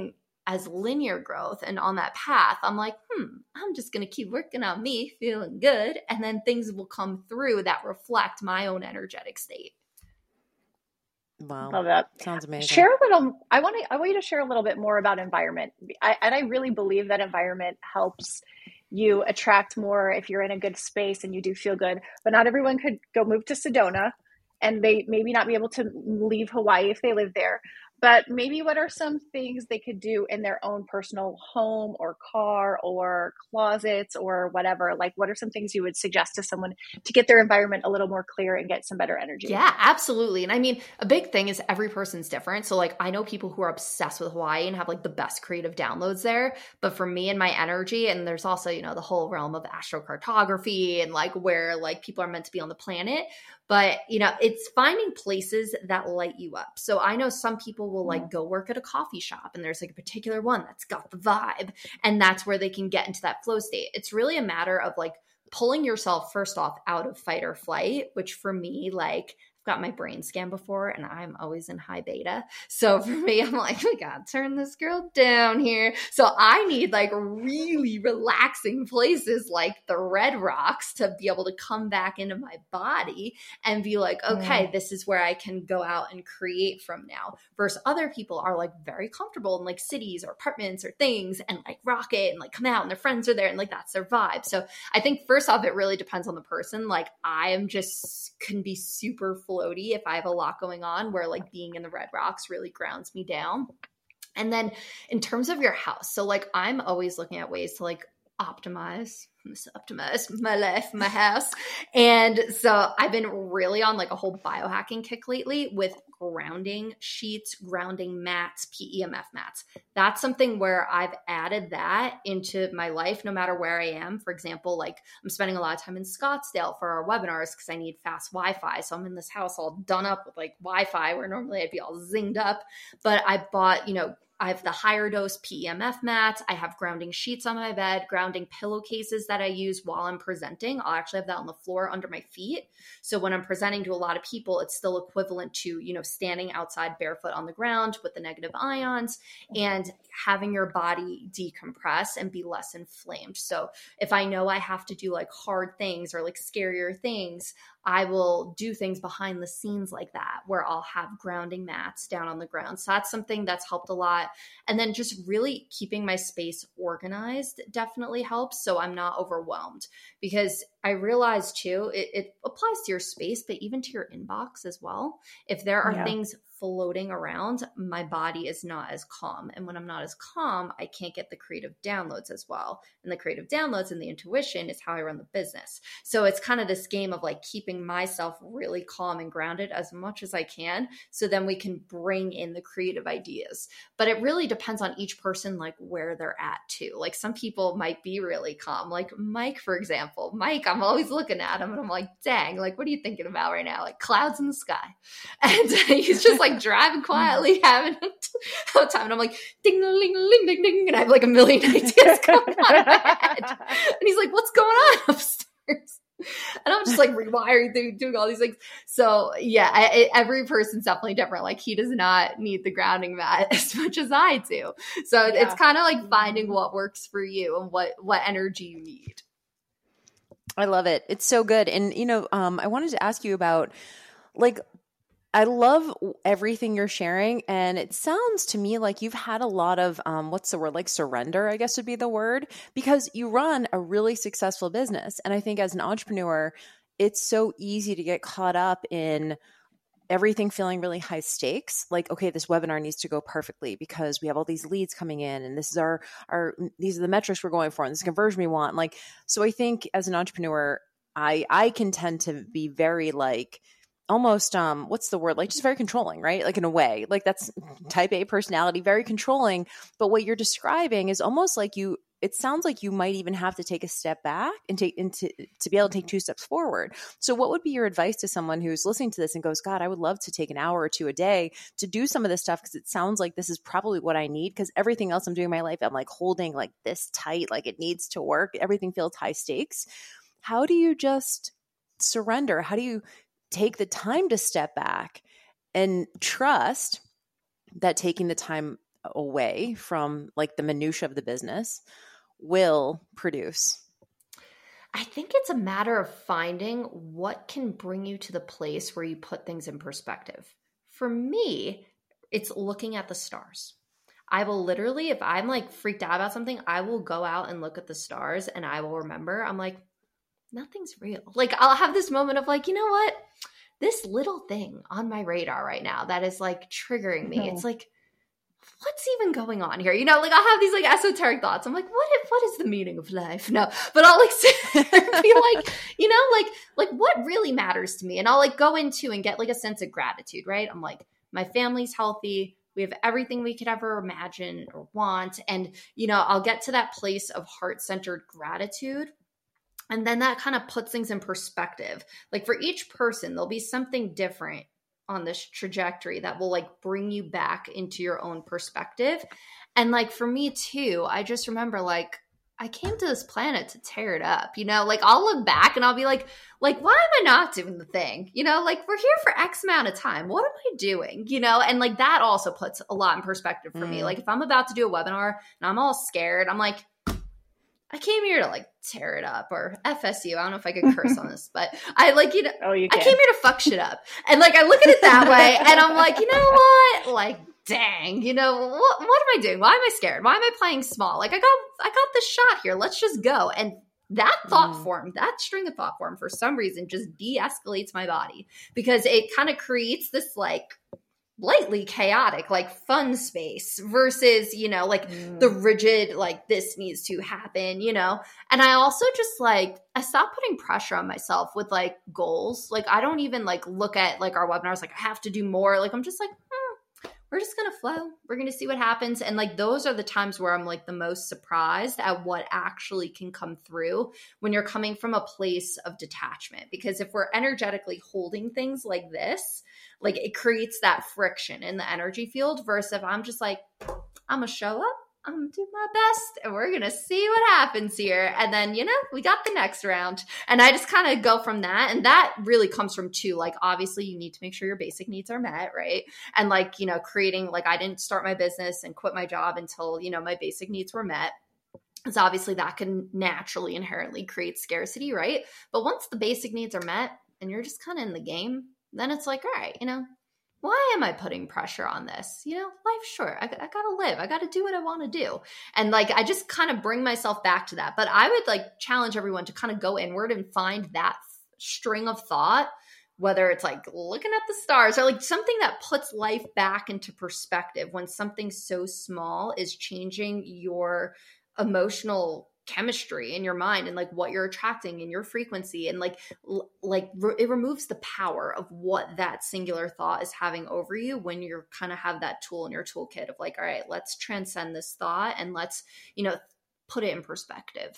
F: as linear growth and on that path, I'm like, hmm, I'm just going to keep working on me, feeling good. And then things will come through that reflect my own energetic state.
E: Wow.
D: Love that.
E: Sounds amazing.
D: Share a little, I want to, I want you to share a little bit more about environment. I, and I really believe that environment helps you attract more if you're in a good space and you do feel good, but not everyone could go move to Sedona and they maybe not be able to leave Hawaii if they live there. But maybe what are some things they could do in their own personal home or car or closets or whatever? Like, what are some things you would suggest to someone to get their environment a little more clear and get some better energy?
F: Yeah, absolutely. And I mean, a big thing is every person's different. So like, I know people who are obsessed with Hawaii and have like the best creative downloads there. But for me and my energy, and there's also, you know, the whole realm of astrocartography and like where like people are meant to be on the planet. But, you know, it's finding places that light you up. So I know some people will like go work at a coffee shop and there's like a particular one that's got the vibe, and that's where they can get into that flow state. It's really a matter of like pulling yourself first off out of fight or flight, which for me, like got my brain scanned before and I'm always in high beta. So for me, I'm like, we gotta turn this girl down here. So I need like really relaxing places like the Red Rocks to be able to come back into my body and be like, okay, mm. this is where I can go out and create from now. Versus other people are like very comfortable in like cities or apartments or things and like rock it and like come out and their friends are there and like that's their vibe. So I think first off, it really depends on the person. Like I am just can be super floaty if I have a lot going on, where like being in the Red Rocks really grounds me down. And then in terms of your house, so like I'm always looking at ways to like optimize, optimize my life, my house. And so I've been really on like a whole biohacking kick lately with grounding sheets, grounding mats, P E M F mats. That's something where I've added that into my life, no matter where I am. For example, like I'm spending a lot of time in Scottsdale for our webinars because I need fast Wi-Fi. So I'm in this house all done up with like Wi-Fi where normally I'd be all zinged up. But I bought, you know, I have the higher dose P E M F mats. I have grounding sheets on my bed, grounding pillowcases that I use while I'm presenting. I'll actually have that on the floor under my feet. So when I'm presenting to a lot of people, it's still equivalent to, you know, standing outside barefoot on the ground with the negative ions and having your body decompress and be less inflamed. So if I know I have to do like hard things or like scarier things, I will do things behind the scenes like that, where I'll have grounding mats down on the ground. So that's something that's helped a lot. And then just really keeping my space organized definitely helps. So I'm not overwhelmed, because I realize too, it, it applies to your space, but even to your inbox as well. If there are yeah. things floating around, my body is not as calm. And when I'm not as calm, I can't get the creative downloads as well. And the creative downloads and the intuition is how I run the business. So it's kind of this game of like keeping myself really calm and grounded as much as I can, so then we can bring in the creative ideas. But it really depends on each person, like where they're at too. Like some people might be really calm, like Mike, for example. Mike, I'm always looking at him and I'm like, dang, like, what are you thinking about right now? Like clouds in the sky. And he's just like driving quietly, having a time. And I'm like, ding, ding, ding, ding, ding. And I have like a million ideas going on in my head. And he's like, what's going on upstairs? And I'm just like rewiring, through, doing all these things. So yeah, I, I, every person's definitely different. Like he does not need the grounding mat as much as I do. So yeah. It's kind of like finding what works for you and what, what energy you need.
E: I love it. It's so good. And, you know, um, I wanted to ask you about like, I love everything you're sharing. And it sounds to me like you've had a lot of, um, what's the word, like surrender, I guess would be the word, because you run a really successful business. And I think as an entrepreneur, it's so easy to get caught up in everything feeling really high stakes. Like, okay, this webinar needs to go perfectly because we have all these leads coming in and this is our, our, these are the metrics we're going for and this conversion we want. Like, so I think as an entrepreneur, I, I can tend to be very like, almost, um, what's the word? Like just very controlling, right? Like in a way, like that's type A personality, very controlling. But what you're describing is almost like you, it sounds like you might even have to take a step back and take into to be able to take two steps forward. So what would be your advice to someone who's listening to this and goes, God, I would love to take an hour or two a day to do some of this stuff, because it sounds like this is probably what I need, because everything else I'm doing in my life, I'm like holding like this tight, like it needs to work. Everything feels high stakes. How do you just surrender? How do you take the time to step back and trust that taking the time away from like the minutia of the business will produce?
F: I think it's a matter of finding what can bring you to the place where you put things in perspective. For me, it's looking at the stars. I will literally, if I'm like freaked out about something, I will go out and look at the stars and I will remember, I'm like, nothing's real. Like I'll have this moment of like, you know what? This little thing on my radar right now that is like triggering me. Mm-hmm. It's like, what's even going on here? You know, like I'll have these like esoteric thoughts. I'm like, what if, what is the meaning of life? No, but I'll like sit there and be like, you know, like, like what really matters to me? And I'll like go into and get like a sense of gratitude, right? I'm like, my family's healthy. We have everything we could ever imagine or want. And, you know, I'll get to that place of heart-centered gratitude. And then that kind of puts things in perspective. Like for each person, there'll be something different on this trajectory that will like bring you back into your own perspective. And like for me too, I just remember like I came to this planet to tear it up, you know, like I'll look back and I'll be like, like, why am I not doing the thing? You know, like we're here for X amount of time. What am I doing? You know, and like that also puts a lot in perspective for mm. me. Like if I'm about to do a webinar and I'm all scared, I'm like, I came here to like tear it up or F S U. I don't know if I could curse on this, but I like, you know,
D: oh, you
F: I came here to fuck shit up. And like, I look at it that way and I'm like, you know what? Like, dang, you know, what, what am I doing? Why am I scared? Why am I playing small? Like I got, I got this shot here. Let's just go. And that thought mm. form, that string of thought form for some reason just de-escalates my body because it kind of creates this like lightly chaotic, like fun space versus, you know, like mm. the rigid, like this needs to happen, you know? And I also just like, I stopped putting pressure on myself with like goals. Like I don't even like look at like our webinars, like I have to do more. Like I'm just like, hmm, we're just going to flow. We're going to see what happens. And like, those are the times where I'm like the most surprised at what actually can come through when you're coming from a place of detachment. Because if we're energetically holding things like this, like it creates that friction in the energy field versus if I'm just like, I'm going to show up, I'm going to do my best and we're going to see what happens here. And then, you know, we got the next round. And I just kind of go from that. And that really comes from two, like, obviously you need to make sure your basic needs are met, right? And like, you know, creating, like I didn't start my business and quit my job until, you know, my basic needs were met. So obviously that can naturally inherently create scarcity, right? But once the basic needs are met and you're just kind of in the game, then it's like, all right, you know, why am I putting pressure on this? You know, life's short. I, I got to live. I got to do what I want to do. And like, I just kind of bring myself back to that. But I would like challenge everyone to kind of go inward and find that string of thought, whether it's like looking at the stars or like something that puts life back into perspective when something so small is changing your emotional chemistry in your mind and like what you're attracting in your frequency and like l- like re- it removes the power of what that singular thought is having over you when you're kind of have that tool in your toolkit of like, all right, let's transcend this thought and let's, you know, put it in perspective.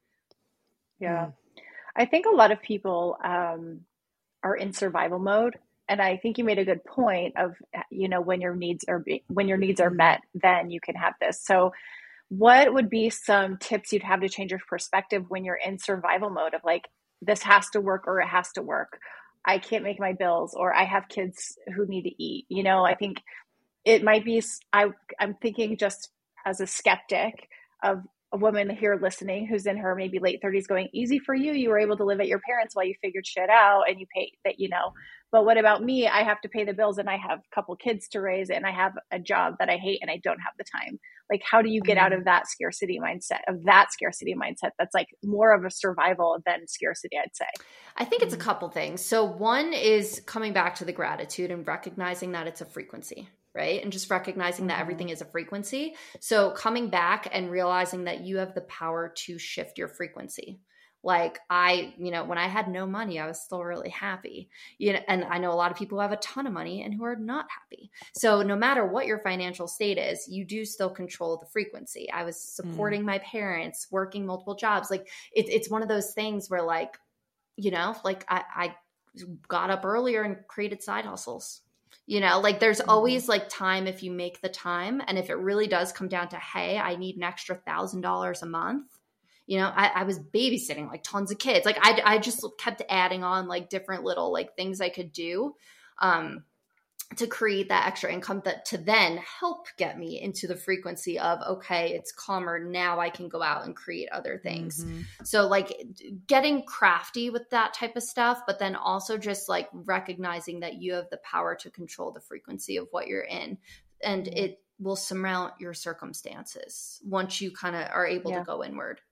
D: Yeah. Mm. I think a lot of people um, are in survival mode. And I think you made a good point of, you know, when your needs are, be- when your needs are met, then you can have this. So what would be some tips you'd have to change your perspective when you're in survival mode of like, this has to work or it has to work. I can't make my bills or I have kids who need to eat. You know, I think it might be, I, I'm thinking just as a skeptic of a woman here listening who's in her maybe late thirties going, easy for you. You were able to live at your parents while you figured shit out and you pay that, you know, but what about me? I have to pay the bills and I have a couple kids to raise and I have a job that I hate and I don't have the time. Like, how do you get out of that scarcity mindset, of that scarcity mindset that's like more of a survival than scarcity, I'd say?
F: I think it's a couple things. So one is coming back to the gratitude and recognizing that it's a frequency, right? And just recognizing that everything is a frequency. So coming back and realizing that you have the power to shift your frequency. Like I, you know, when I had no money, I was still really happy. You know, and I know a lot of people who have a ton of money and who are not happy. So no matter what your financial state is, you do still control the frequency. I was supporting mm. my parents, working multiple jobs. Like it, it's one of those things where like, you know, like I, I got up earlier and created side hustles. You know, like there's mm-hmm. always like time if you make the time. And if it really does come down to, hey, I need an extra thousand dollars a month. You know, I, I was babysitting like tons of kids. Like I, I just kept adding on like different little like things I could do. Um, to create that extra income that to then help get me into the frequency of, okay, it's calmer. Now I can go out and create other things. Mm-hmm. So like getting crafty with that type of stuff, but then also just like recognizing that you have the power to control the frequency of what you're in, and mm-hmm. it will surmount your circumstances once you kind of are able yeah. to go inward.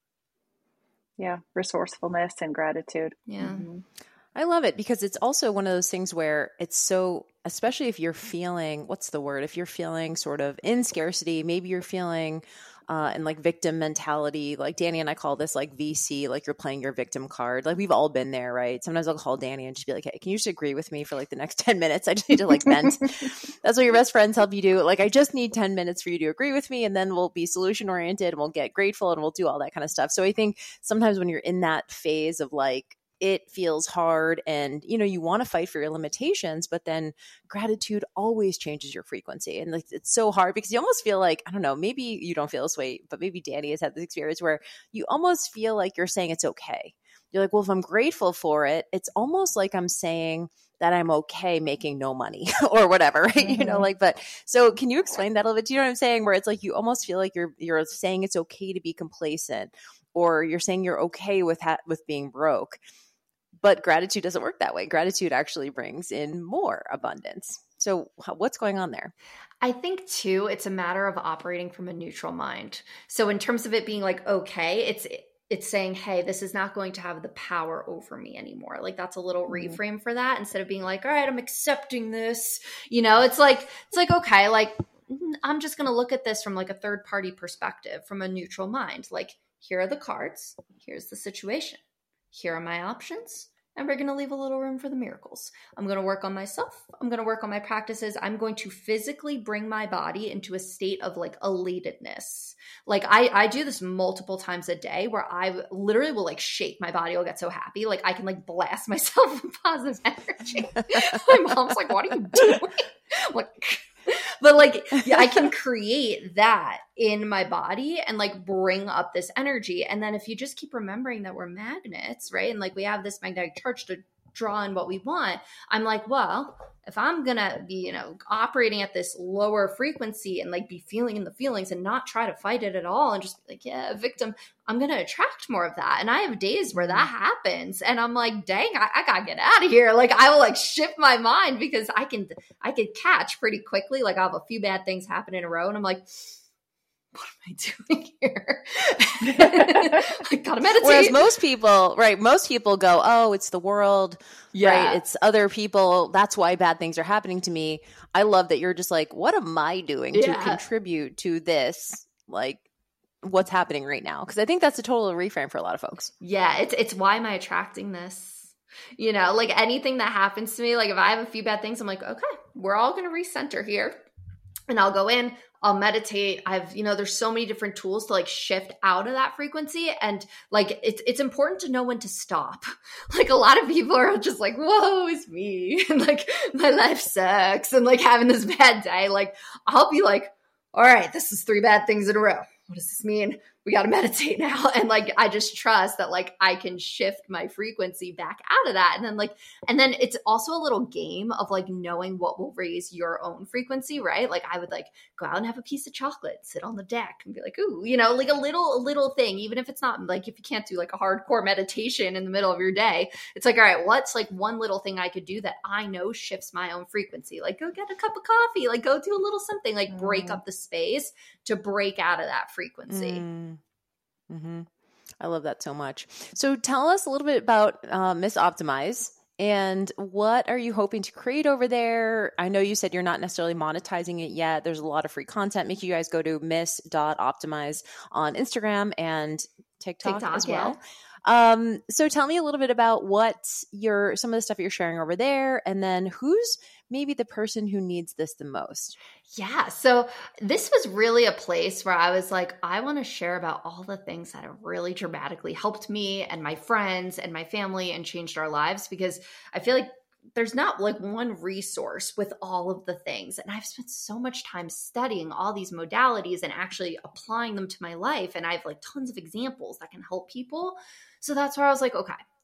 D: Yeah. Resourcefulness and gratitude.
F: Yeah.
D: Mm-hmm.
E: I love it because it's also one of those things where it's so, especially if you're feeling, what's the word? If you're feeling sort of in scarcity, maybe you're feeling uh, in like victim mentality, like Danny and I call this like V C, like you're playing your victim card. Like we've all been there, right? Sometimes I'll call Danny and just be like, hey, can you just agree with me for like the next ten minutes? I just need to like vent. That's what your best friends help you do. Like, I just need ten minutes for you to agree with me, and then we'll be solution oriented and we'll get grateful and we'll do all that kind of stuff. So I think sometimes when you're in that phase of like, it feels hard and, you know, you want to fight for your limitations, but then gratitude always changes your frequency. And like, it's so hard because you almost feel like, I don't know, maybe you don't feel this way, but maybe Danny has had this experience where you almost feel like you're saying it's okay. You're like, well, if I'm grateful for it, it's almost like I'm saying that I'm okay making no money or whatever, right? Mm-hmm. You know, like, but so can you explain that a little bit? Do you know what I'm saying? Where it's like, you almost feel like you're, you're saying it's okay to be complacent, or you're saying you're okay with ha- with being broke. But gratitude doesn't work that way. Gratitude actually brings in more abundance. So what's going on there?
F: I think too, it's a matter of operating from a neutral mind. So in terms of it being like, okay, it's it's saying, hey, this is not going to have the power over me anymore. Like that's a little mm-hmm. reframe for that, instead of being like, all right, I'm accepting this. You know, it's like, it's like, okay, like I'm just going to look at this from like a third party perspective, from a neutral mind. Like, here are the cards. Here's the situation. Here are my options. And we're going to leave a little room for the miracles. I'm going to work on myself. I'm going to work on my practices. I'm going to physically bring my body into a state of like elatedness. Like I, I do this multiple times a day where I literally will like shake my body. I'll get so happy. Like I can like blast myself with positive energy. My mom's like, what are you doing? I'm like, but like, yeah, I can create that in my body and like bring up this energy. And then if you just keep remembering that we're magnets, right? And like we have this magnetic charge to draw in what we want. I'm like, well, if I'm going to be, you know, operating at this lower frequency and like be feeling in the feelings and not try to fight it at all and just be like, yeah, victim, I'm going to attract more of that. And I have days where that happens and I'm like, dang, I, I got to get out of here. Like I will like shift my mind because I can, I can catch pretty quickly. Like I'll have a few bad things happen in a row and I'm like, what am I doing here? I gotta meditate.
E: Whereas most people, right, most people go, oh, it's the world, yeah. right? It's other people. That's why bad things are happening to me. I love that you're just like, what am I doing yeah. to contribute to this? Like, what's happening right now? Because I think that's a total reframe for a lot of folks.
F: Yeah, it's it's why am I attracting this? You know, like anything that happens to me, like if I have a few bad things, I'm like, okay, we're all going to recenter here. And I'll go in, I'll meditate. I've, you know, there's so many different tools to like shift out of that frequency. And like, it's, it's important to know when to stop. Like a lot of people are just like, whoa, it's me. And like, my life sucks. And like having this bad day, like I'll be like, all right, this is three bad things in a row. What does this mean? We got to meditate now. And like, I just trust that like I can shift my frequency back out of that. And then like, and then it's also a little game of like knowing what will raise your own frequency, right? Like I would like go out and have a piece of chocolate, sit on the deck and be like, ooh, you know, like a little, a little thing, even if it's not like, if you can't do like a hardcore meditation in the middle of your day, it's like, all right, what's like one little thing I could do that I know shifts my own frequency? Like go get a cup of coffee, like go do a little something, like break mm. up the space to break out of that frequency.
E: Mm. Mm-hmm. I love that so much. So tell us a little bit about uh, Miss Optimize and what are you hoping to create over there? I know you said you're not necessarily monetizing it yet. There's a lot of free content. Make sure you guys go to miss dot optimize on Instagram and TikTok, TikTok as well. Yeah. Um, so tell me a little bit about what your, some of the stuff you're sharing over there, and then who's maybe the person who needs this the most.
F: Yeah. So this was really a place where I was like, I want to share about all the things that have really dramatically helped me and my friends and my family and changed our lives, because I feel like there's not like one resource with all of the things. And I've spent so much time studying all these modalities and actually applying them to my life. And I have like tons of examples that can help people. So that's where I was like, okay,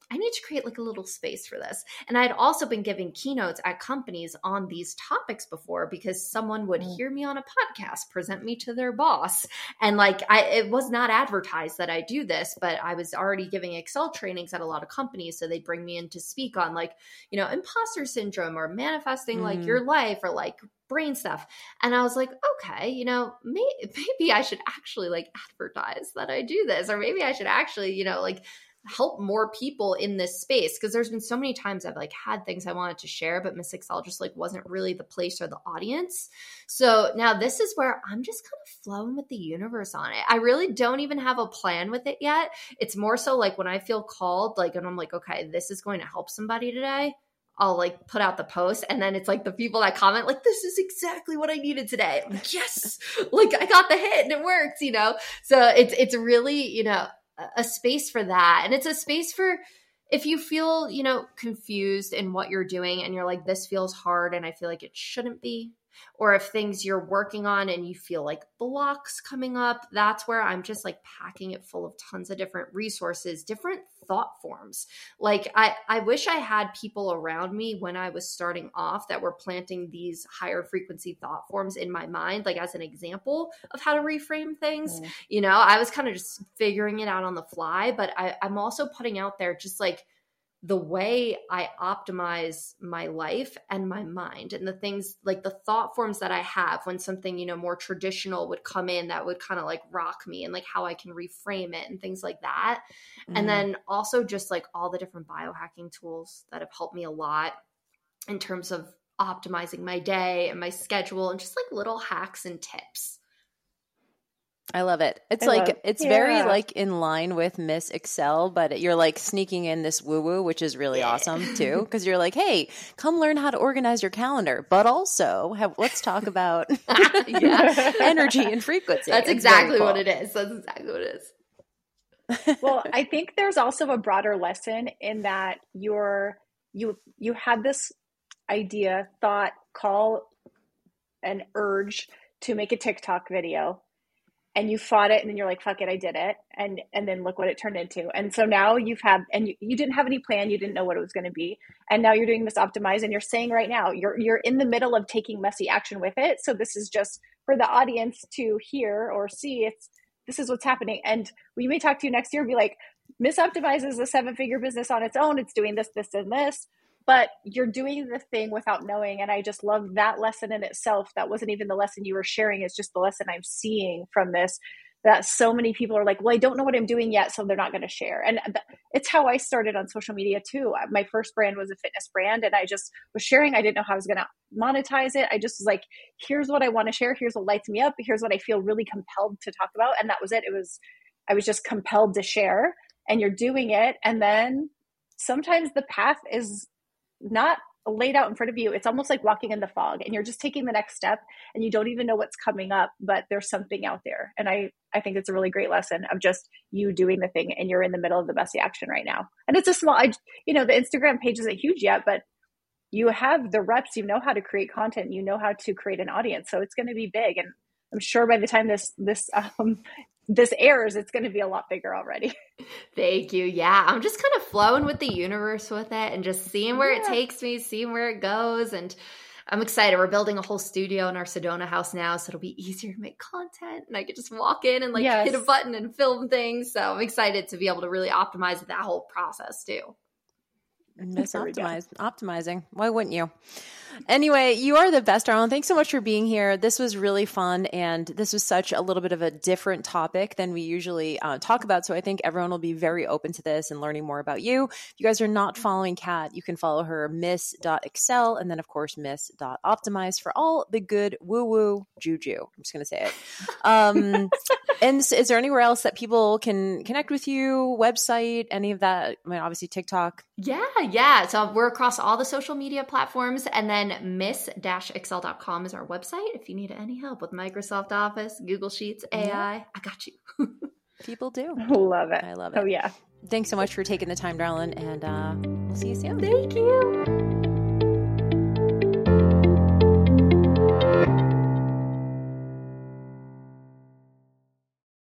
F: I need to create like a little space for this. And I'd also been giving keynotes at companies on these topics before because someone would mm. hear me on a podcast, present me to their boss. And like, I, it was not advertised that I do this, but I was already giving Excel trainings at a lot of companies. So they'd bring me in to speak on like, you know, imposter syndrome or manifesting mm. like your life or like brain stuff. And I was like, okay, you know, may- maybe I should actually like advertise that I do this, or maybe I should actually, you know, like help more people in this space. Cause there's been so many times I've like had things I wanted to share, but Miss Excel just like wasn't really the place or the audience. So now this is where I'm just kind of flowing with the universe on it. I really don't even have a plan with it yet. It's more so like when I feel called, like, and I'm like, okay, this is going to help somebody today, I'll like put out the post, and then it's like the people that comment like, this is exactly what I needed today. I'm like, yes, like I got the hit and it works, you know? So it's, it's really, you know, a space for that. And it's a space for, if you feel, you know, confused in what you're doing and you're like, this feels hard and I feel like it shouldn't be, or if things you're working on and you feel like blocks coming up, that's where I'm just like packing it full of tons of different resources, different thought forms. Like I, I wish I had people around me when I was starting off that were planting these higher frequency thought forms in my mind, like as an example of how to reframe things. Mm. You know, I was kind of just figuring it out on the fly, but I, I'm also putting out there just like the way I optimize my life and my mind, and the things like the thought forms that I have when something, you know, more traditional would come in that would kind of like rock me, and like how I can reframe it and things like that. Mm. And then also just like all the different biohacking tools that have helped me a lot in terms of optimizing my day and my schedule, and just like little hacks and tips.
E: I love it. It's
D: I
E: like,
D: love,
E: it's
D: yeah.
E: very like in line with Miss Excel, but you're like sneaking in this woo woo, which is really yeah. awesome too. Cause you're like, hey, come learn how to organize your calendar, but also have, let's talk about energy and frequency.
F: That's
E: it's
F: exactly
E: cool.
F: what it is. That's exactly what it is.
D: Well, I think there's also a broader lesson in that you're, you, you had this idea, thought, call, an urge to make a TikTok video, and you fought it, and then you're like, fuck it, I did it. And, and then look what it turned into. And so now you've had, and you, you didn't have any plan. You didn't know what it was going to be. And now you're doing this optimize, and you're saying right now, you're, you're in the middle of taking messy action with it. So this is just for the audience to hear or see. It's, this is what's happening. And we may talk to you next year and be like, Miss Optimize is a seven figure business on its own. It's doing this, this, and this. But you're doing the thing without knowing. And I just love that lesson in itself. That wasn't even the lesson you were sharing. It's just the lesson I'm seeing from this, that so many people are like, well, I don't know what I'm doing yet, so they're not going to share. And th- it's how I started on social media too. My first brand was a fitness brand, and I just was sharing. I didn't know how I was going to monetize it. I just was like, here's what I want to share. Here's what lights me up. Here's what I feel really compelled to talk about. And that was it. It was, I was just compelled to share, and you're doing it. And then sometimes the path is not laid out in front of you. It's almost like walking in the fog, and you're just taking the next step, and you don't even know what's coming up, but there's something out there. And I, I think it's a really great lesson of just you doing the thing, and you're in the middle of the messy action right now. And it's a small, I, you know, the Instagram page isn't huge yet, but you have the reps, you know how to create content, you know how to create an audience. So it's going to be big. And I'm sure by the time this, this, um, this airs, it's going to be a lot bigger already.
F: Thank you. Yeah. I'm just kind of flowing with the universe with it, and just seeing where
D: yeah.
F: it takes me, seeing where it goes. And I'm excited. We're building a whole studio in our Sedona house now, so it'll be easier to make content, and I could just walk in and like yes. hit a button and film things. So I'm excited to be able to really optimize that whole process too.
E: Miss Optimize, optimizing. Why wouldn't you? Anyway, you are the best, Darlene. Thanks so much for being here. This was really fun, and this was such a little bit of a different topic than we usually uh, talk about. So I think everyone will be very open to this and learning more about you. If you guys are not following Kat, you can follow her miss dot excel, and then of course miss dot optimize for all the good woo-woo juju. I'm just going to say it. Um, and is there anywhere else that people can connect with you? Website, any of that? I mean, obviously TikTok.
F: Yeah, yeah. So we're across all the social media platforms, and then miss dash excel dot com is our website. If you need any help with Microsoft Office, Google Sheets, A I, yeah. I got you.
E: People do.
D: Love it.
E: I love it.
D: Oh, yeah.
E: Thanks so much for taking the time, Darlene, and uh, we'll see you soon.
F: Thank you.